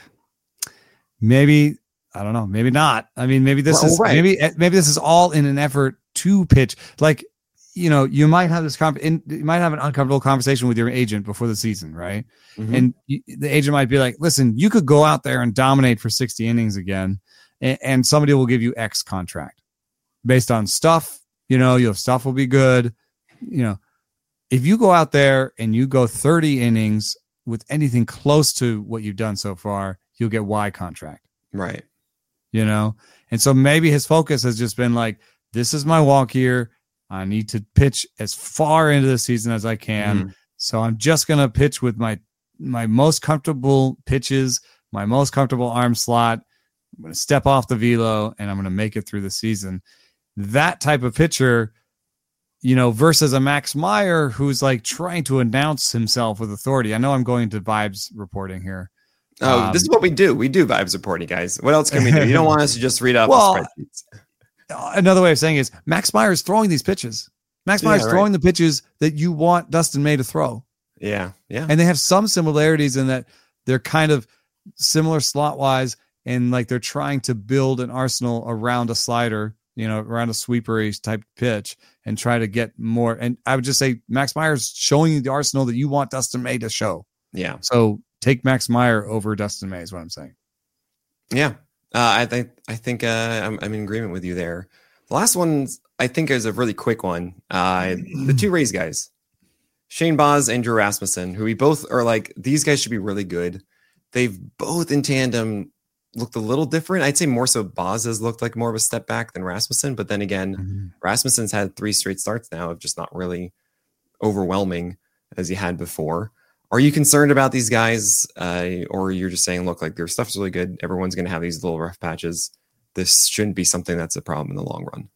maybe, I don't know, maybe not. I mean, maybe this well, is, right. maybe, maybe this is all in an effort to pitch. Like, you know, you might have this, comp- in, you might have an uncomfortable conversation with your agent before the season, right? Mm-hmm. And you, the agent might be like, listen, you could go out there and dominate for sixty innings again, and, and somebody will give you X contract based on stuff. You know, your stuff will be good. You know, if you go out there and you go thirty innings with anything close to what you've done so far, you'll get Y contract. Right. You know, and so maybe his focus has just been like, this is my walk year. I need to pitch as far into the season as I can. Mm. So I'm just going to pitch with my, my most comfortable pitches, my most comfortable arm slot. I'm going to step off the velo and I'm going to make it through the season. That type of pitcher, you know, versus a Max Meyer who's like trying to announce himself with authority. I know I'm going to vibes reporting here. Oh, um, this is what we do. We do vibes reporting, guys. What else can we do? You don't want us to just read off well, the spreadsheets. Another way of saying is Max Meyer is throwing these pitches. Max Meyer is yeah, throwing right. the pitches that you want Dustin May to throw. Yeah, yeah. And they have some similarities in that they're kind of similar slot wise, and like they're trying to build an arsenal around a slider, you know, around a sweepery type pitch, and try to get more. And I would just say Max Meyer's showing you the arsenal that you want Dustin May to show. Yeah. So take Max Meyer over Dustin May is what I'm saying. Yeah. Uh, I think I think uh, I'm, I'm in agreement with you there. The last one I think is a really quick one. Uh, the two Rays guys, Shane Baz and Drew Rasmussen, who we both are like, these guys should be really good. They've both in tandem looked a little different. I'd say more so Baz has looked like more of a step back than Rasmussen. But then again, mm-hmm. Rasmussen's had three straight starts now of just not really overwhelming as he had before. Are you concerned about these guys, uh, or you're just saying, look, like their stuff's really good. Everyone's going to have these little rough patches. This shouldn't be something that's a problem in the long run.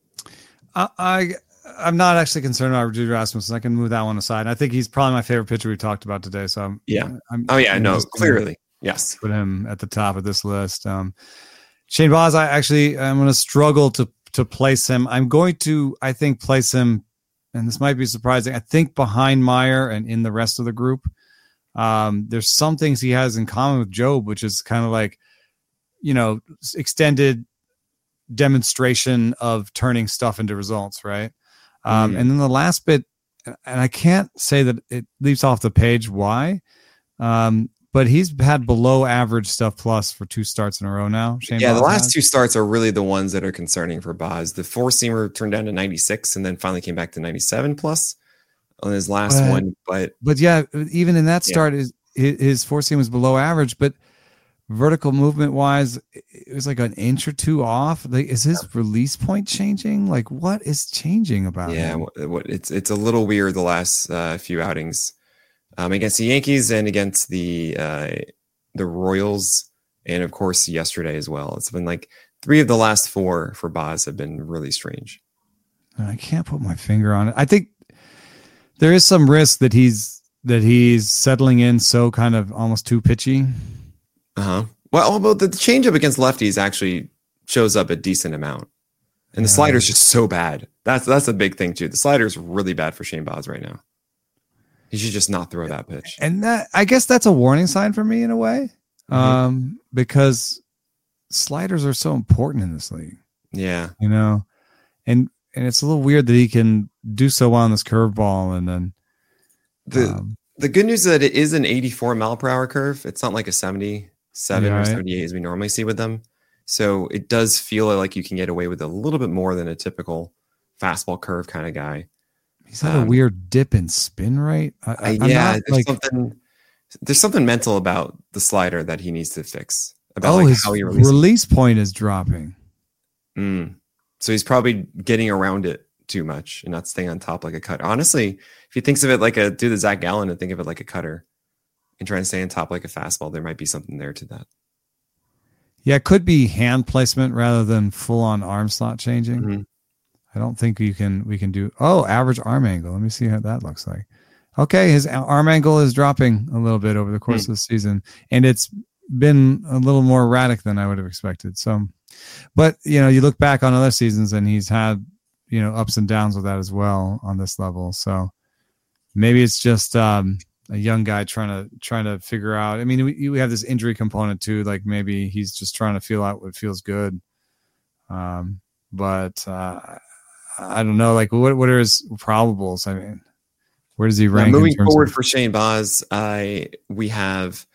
I, I I'm not actually concerned about Drew Rasmussen. I can move that one aside. I think he's probably my favorite pitcher we talked about today. So I'm, yeah. I'm, oh yeah, I'm no, clearly, yes. Put him at the top of this list. Um, Shane Baz, I actually I'm going to struggle to to place him. I'm going to I think place him. And this might be surprising, I think behind Meyer and in the rest of the group. Um, there's some things he has in common with Job, which is kind of like, you know, extended demonstration of turning stuff into results, right? Um, mm. And then the last bit, and I can't say that it leaps off the page why, um, but he's had below average stuff plus for two starts in a row now. Shane yeah, Baz the last has. two starts are really the ones that are concerning for Baz. The four-seamer turned down to ninety-six and then finally came back to ninety-seven plus on his last but, one. But but yeah, even in that start, yeah. his, his four-seam was below average, but vertical movement wise, it was like an inch or two off. Like, is his release point changing? Like, what is changing about yeah, him? Yeah, what it's it's a little weird the last uh, few outings. Um, against the Yankees and against the uh, the Royals, and of course yesterday as well. It's been like three of the last four for Baz have been really strange. I can't put my finger on it. I think there is some risk that he's that he's settling in so kind of almost too pitchy. Uh huh. Well, well, the changeup against lefties actually shows up a decent amount, and the yeah. slider's just so bad. That's that's a big thing too. The slider's really bad for Shane Baz right now. He should just not throw that pitch. And that, I guess that's a warning sign for me in a way, mm-hmm. um, because sliders are so important in this league. Yeah. You know, and, and it's a little weird that he can do so well on this curveball. And then the, um, the good news is that it is an eighty-four mile per hour curve. It's not like a seventy-seven yeah, or right. seventy-eight as we normally see with them. So it does feel like you can get away with a little bit more than a typical fastball curve kind of guy. He's had um, a weird dip in spin rate. I, I, yeah, not, there's like, something there's something mental about the slider that he needs to fix. About oh, like his how he release point is dropping. Mm. So he's probably getting around it too much and not staying on top like a cutter. Honestly, if he thinks of it like a do the Zach Gallen and think of it like a cutter and try and stay on top like a fastball, there might be something there to that. Yeah, it could be hand placement rather than full on arm slot changing. Mm-hmm. I don't think you can. We can do. Oh, average arm angle. Let me see how that looks like. Okay, his arm angle is dropping a little bit over the course mm. of the season, and it's been a little more erratic than I would have expected. So, but you know, you look back on other seasons, and he's had you know ups and downs with that as well on this level. So maybe it's just um, a young guy trying to trying to figure out. I mean, we we have this injury component too. Like maybe he's just trying to feel out what feels good. Um, but. Uh, I don't know, like what what are his probables? I mean, where does he rank? Now, moving forward of- for Shane Baz, I we have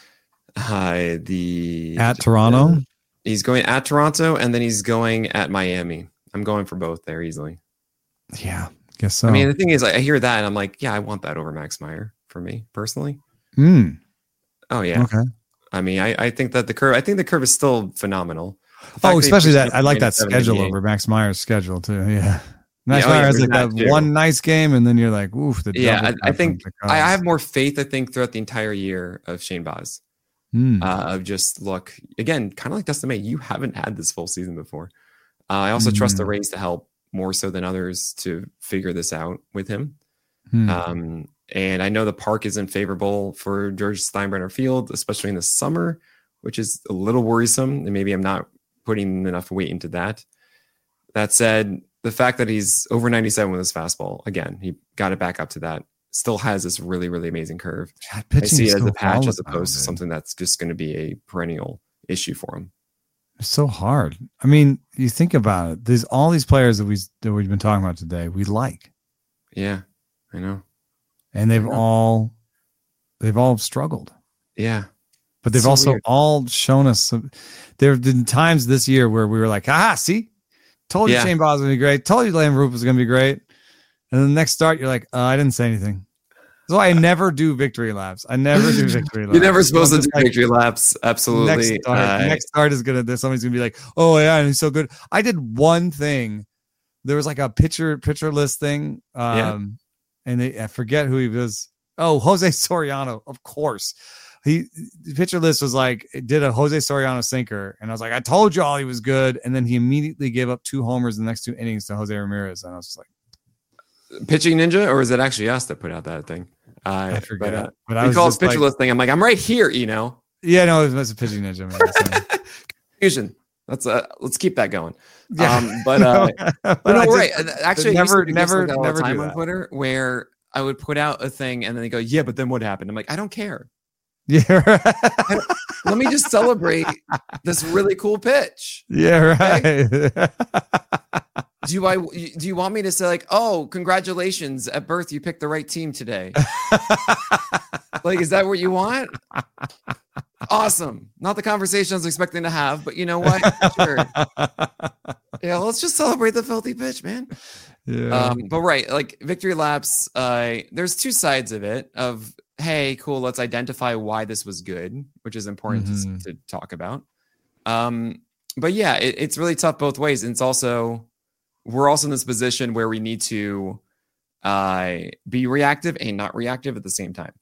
uh, the at Toronto. He's going at Toronto, and then he's going at Miami. I'm going for both there easily. Yeah, guess so. I mean, the thing is, I hear that, and I'm like, yeah, I want that over Max Meyer for me personally. Hmm. Oh yeah. Okay. I mean, I, I think that the curve. I think the curve is still phenomenal. Oh, especially that I like that schedule over Max Meyer's schedule too. Yeah, Max yeah, Meyer oh, yeah, has like that, that one nice game, and then you're like, oof. The yeah, I, I think I have more faith. I think throughout the entire year of Shane Baz, mm. uh, of just look again, kind of like Dustin May. You haven't had this full season before. Uh, I also mm. trust the Rays to help more so than others to figure this out with him. Mm. Um, and I know the park isn't favorable for George Steinbrenner Field, especially in the summer, which is a little worrisome. And maybe I'm not putting enough weight into that. That said, the fact that he's over ninety-seven with his fastball, again, he got it back up to that, still has this really, really amazing curve. God, I see it as a patch as opposed to something that's just going to be a perennial issue for him. It's so hard. I mean, you think about it. There's all these players that, we, that we've been talking about today we like. Yeah, I know. And they've all they've all struggled. Yeah. But they've so also weird. all shown us some. There have been times this year where we were like, "Ah, see, told you yeah. Shane Baz was going to be great. Told you Lamb Roop was going to be great." And then the next start, you're like, uh, "I didn't say anything." That's why I never do victory laps. I never do victory laps. You're never supposed to do like, victory laps. Absolutely. Next start, uh, next start is gonna. There's somebody's gonna be like, "Oh yeah, and he's so good." I did one thing. There was like a pitcher pitcher list thing, um, yeah. and they, I forget who he was. Oh, Jose Soriano, of course. He the pitcher list was like did a Jose Soriano sinker, and I was like, I told you all he was good, and then he immediately gave up two homers in the next two innings to Jose Ramirez, and I was just like, Pitching Ninja, or is it actually us that put out that thing? Uh, I forget. But, uh, but we I was call it pitcher like, list thing. I'm like, I'm right here, you know. Yeah, no, it was a Pitching Ninja. Man, Confusion. Let's uh, let's keep that going. Yeah. Um, but uh, but, but no, just, right. Actually, never, I never, like never time do on that. Twitter where I would put out a thing and then they go, yeah, but then what happened? I'm like, I don't care. Yeah. Right. Let me just celebrate this really cool pitch. Yeah, right. Okay? Do you I do you want me to say like, oh, congratulations at birth, you picked the right team today? Like, is that what you want? Awesome. Not the conversation I was expecting to have, but you know what? Sure. Yeah, let's just celebrate the filthy pitch, man. Yeah. Um, but right, like victory laps, uh, there's two sides of it of, hey, cool, let's identify why this was good, which is important mm-hmm. to, to talk about. Um, but yeah, it, it's really tough both ways. And it's also, we're also in this position where we need to uh, be reactive and not reactive at the same time.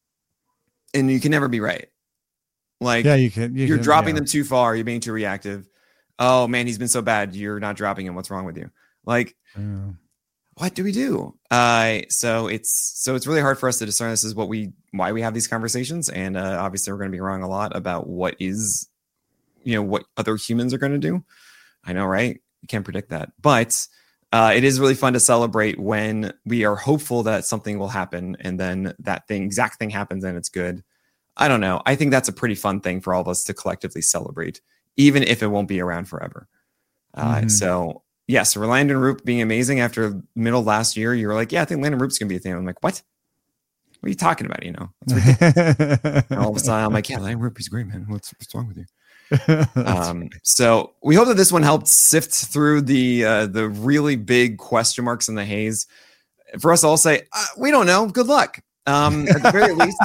And you can never be right. Like, yeah, you can. You you're can, dropping yeah. them too far. You're being too reactive. Oh man, he's been so bad. You're not dropping him. What's wrong with you? Like, yeah. what do we do? Uh, so it's so it's really hard for us to discern. This is what we why we have these conversations, and uh, obviously we're going to be wrong a lot about what is, you know, what other humans are going to do. I know, right? You can't predict that, but uh, it is really fun to celebrate when we are hopeful that something will happen, and then that thing, exact thing happens, and it's good. I don't know. I think that's a pretty fun thing for all of us to collectively celebrate, even if it won't be around forever. Uh, mm-hmm. So, yes, Landon Roop being amazing after middle last year, you were like, yeah, I think Landon Roop's going to be a thing. I'm like, what? What are you talking about? You know, that's ridiculous. And all of a sudden, I'm like, yeah, Landon Roop, he's great, man. What's, what's wrong with you? um, so we hope that this one helped sift through the uh, the really big question marks in the haze. For us to all say, uh, we don't know. Good luck. Um, at the very least.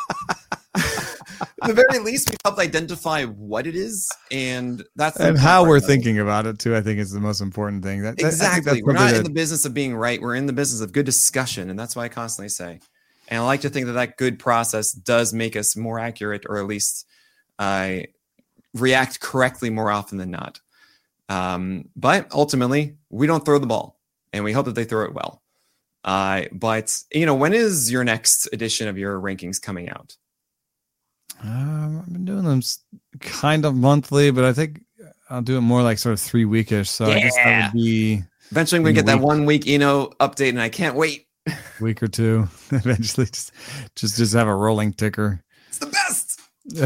At the very least, we helped identify what it is, and that's and how we're thinking about it too. I think is the most important thing. That, exactly, we're not that... in the business of being right. We're in the business of good discussion, and that's why I constantly say. And I like to think that that good process does make us more accurate, or at least, uh, react correctly more often than not. Um, but ultimately, we don't throw the ball, and we hope that they throw it well. Uh, but, you know, when is your next edition of your rankings coming out? Um, I've been doing them kind of monthly, but I think I'll do it more like sort of three weekish. So yeah. I guess that would be eventually I'm going to get that one week Eno update, and I can't wait. Week or two. Eventually, just just just have a rolling ticker. It's the best.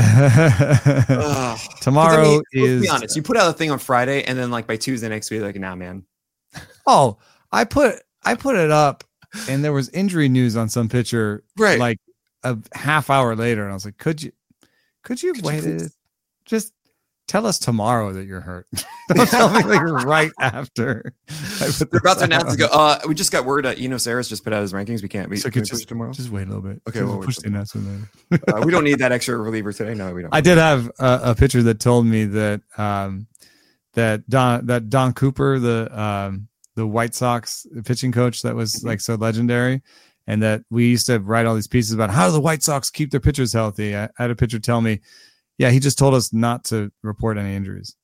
Tomorrow I mean, is. Let's be honest. You put out a thing on Friday, and then like by Tuesday next week, like, nah, man. Oh, I put I put it up, and there was injury news on some pitcher, right? Like a half hour later, and I was like, could you? Could you have waited? You just tell us tomorrow that you're hurt. Don't tell me like right after. They're about to announce to go. Uh, we just got word. Uh, Eno Sarris just put out his rankings. We can't. We, so can we push tomorrow. Just wait a little bit. Okay, we'll push the announcement later. uh, we don't need that extra reliever today. No, we don't. I did have a, a pitcher that told me that um, that Don that Don Cooper, the um, the White Sox pitching coach, that was mm-hmm. like so legendary. And that we used to write all these pieces about how do the White Sox keep their pitchers healthy. I had a pitcher tell me, yeah, he just told us not to report any injuries.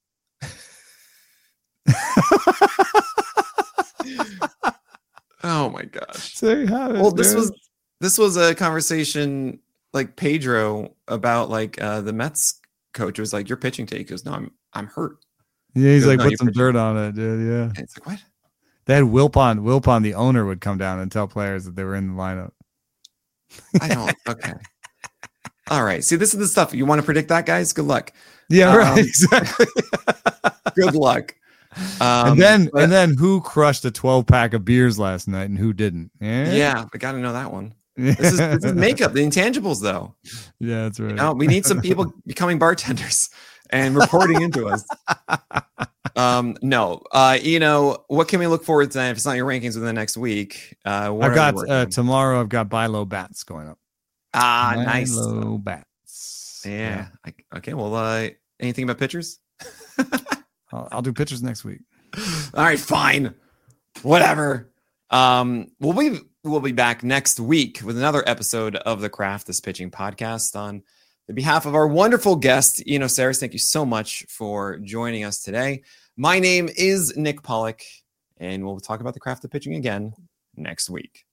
Oh my gosh. So you have it, well, this dude. was this was a conversation like Pedro about like uh, the Mets coach was like, your pitching take. He goes, no, I'm I'm hurt. Yeah, he's he goes, like, no, put some dirt on it, dude. Yeah. And it's like, what? They had Wilpon. Wilpon, the owner, would come down and tell players that they were in the lineup. I don't. Okay. All right. See, this is the stuff you want to predict. That, guys. Good luck. Yeah. Um, right. Exactly. Good luck. Um, and then, but, and then, who crushed a twelve pack of beers last night, and who didn't? Yeah, yeah I got to know that one. This is, this is makeup. The intangibles, though. Yeah, that's right. You know, we need some people becoming bartenders and reporting into us. Um, no, uh, you know, what can we look forward to if it's not your rankings within the next week? Uh, I've got uh, tomorrow. I've got buy low bats going up. Ah, buy nice. Low bats. Yeah. yeah. I, okay. Well, uh, anything about pitchers? I'll, I'll do pitchers next week. All right, fine. Whatever. Um, we'll be we'll be back next week with another episode of the Craft This Pitching Podcast. On the behalf of our wonderful guest, Eno Sarris, thank you so much for joining us today. My name is Nick Pollock, and we'll talk about the craft of pitching again next week.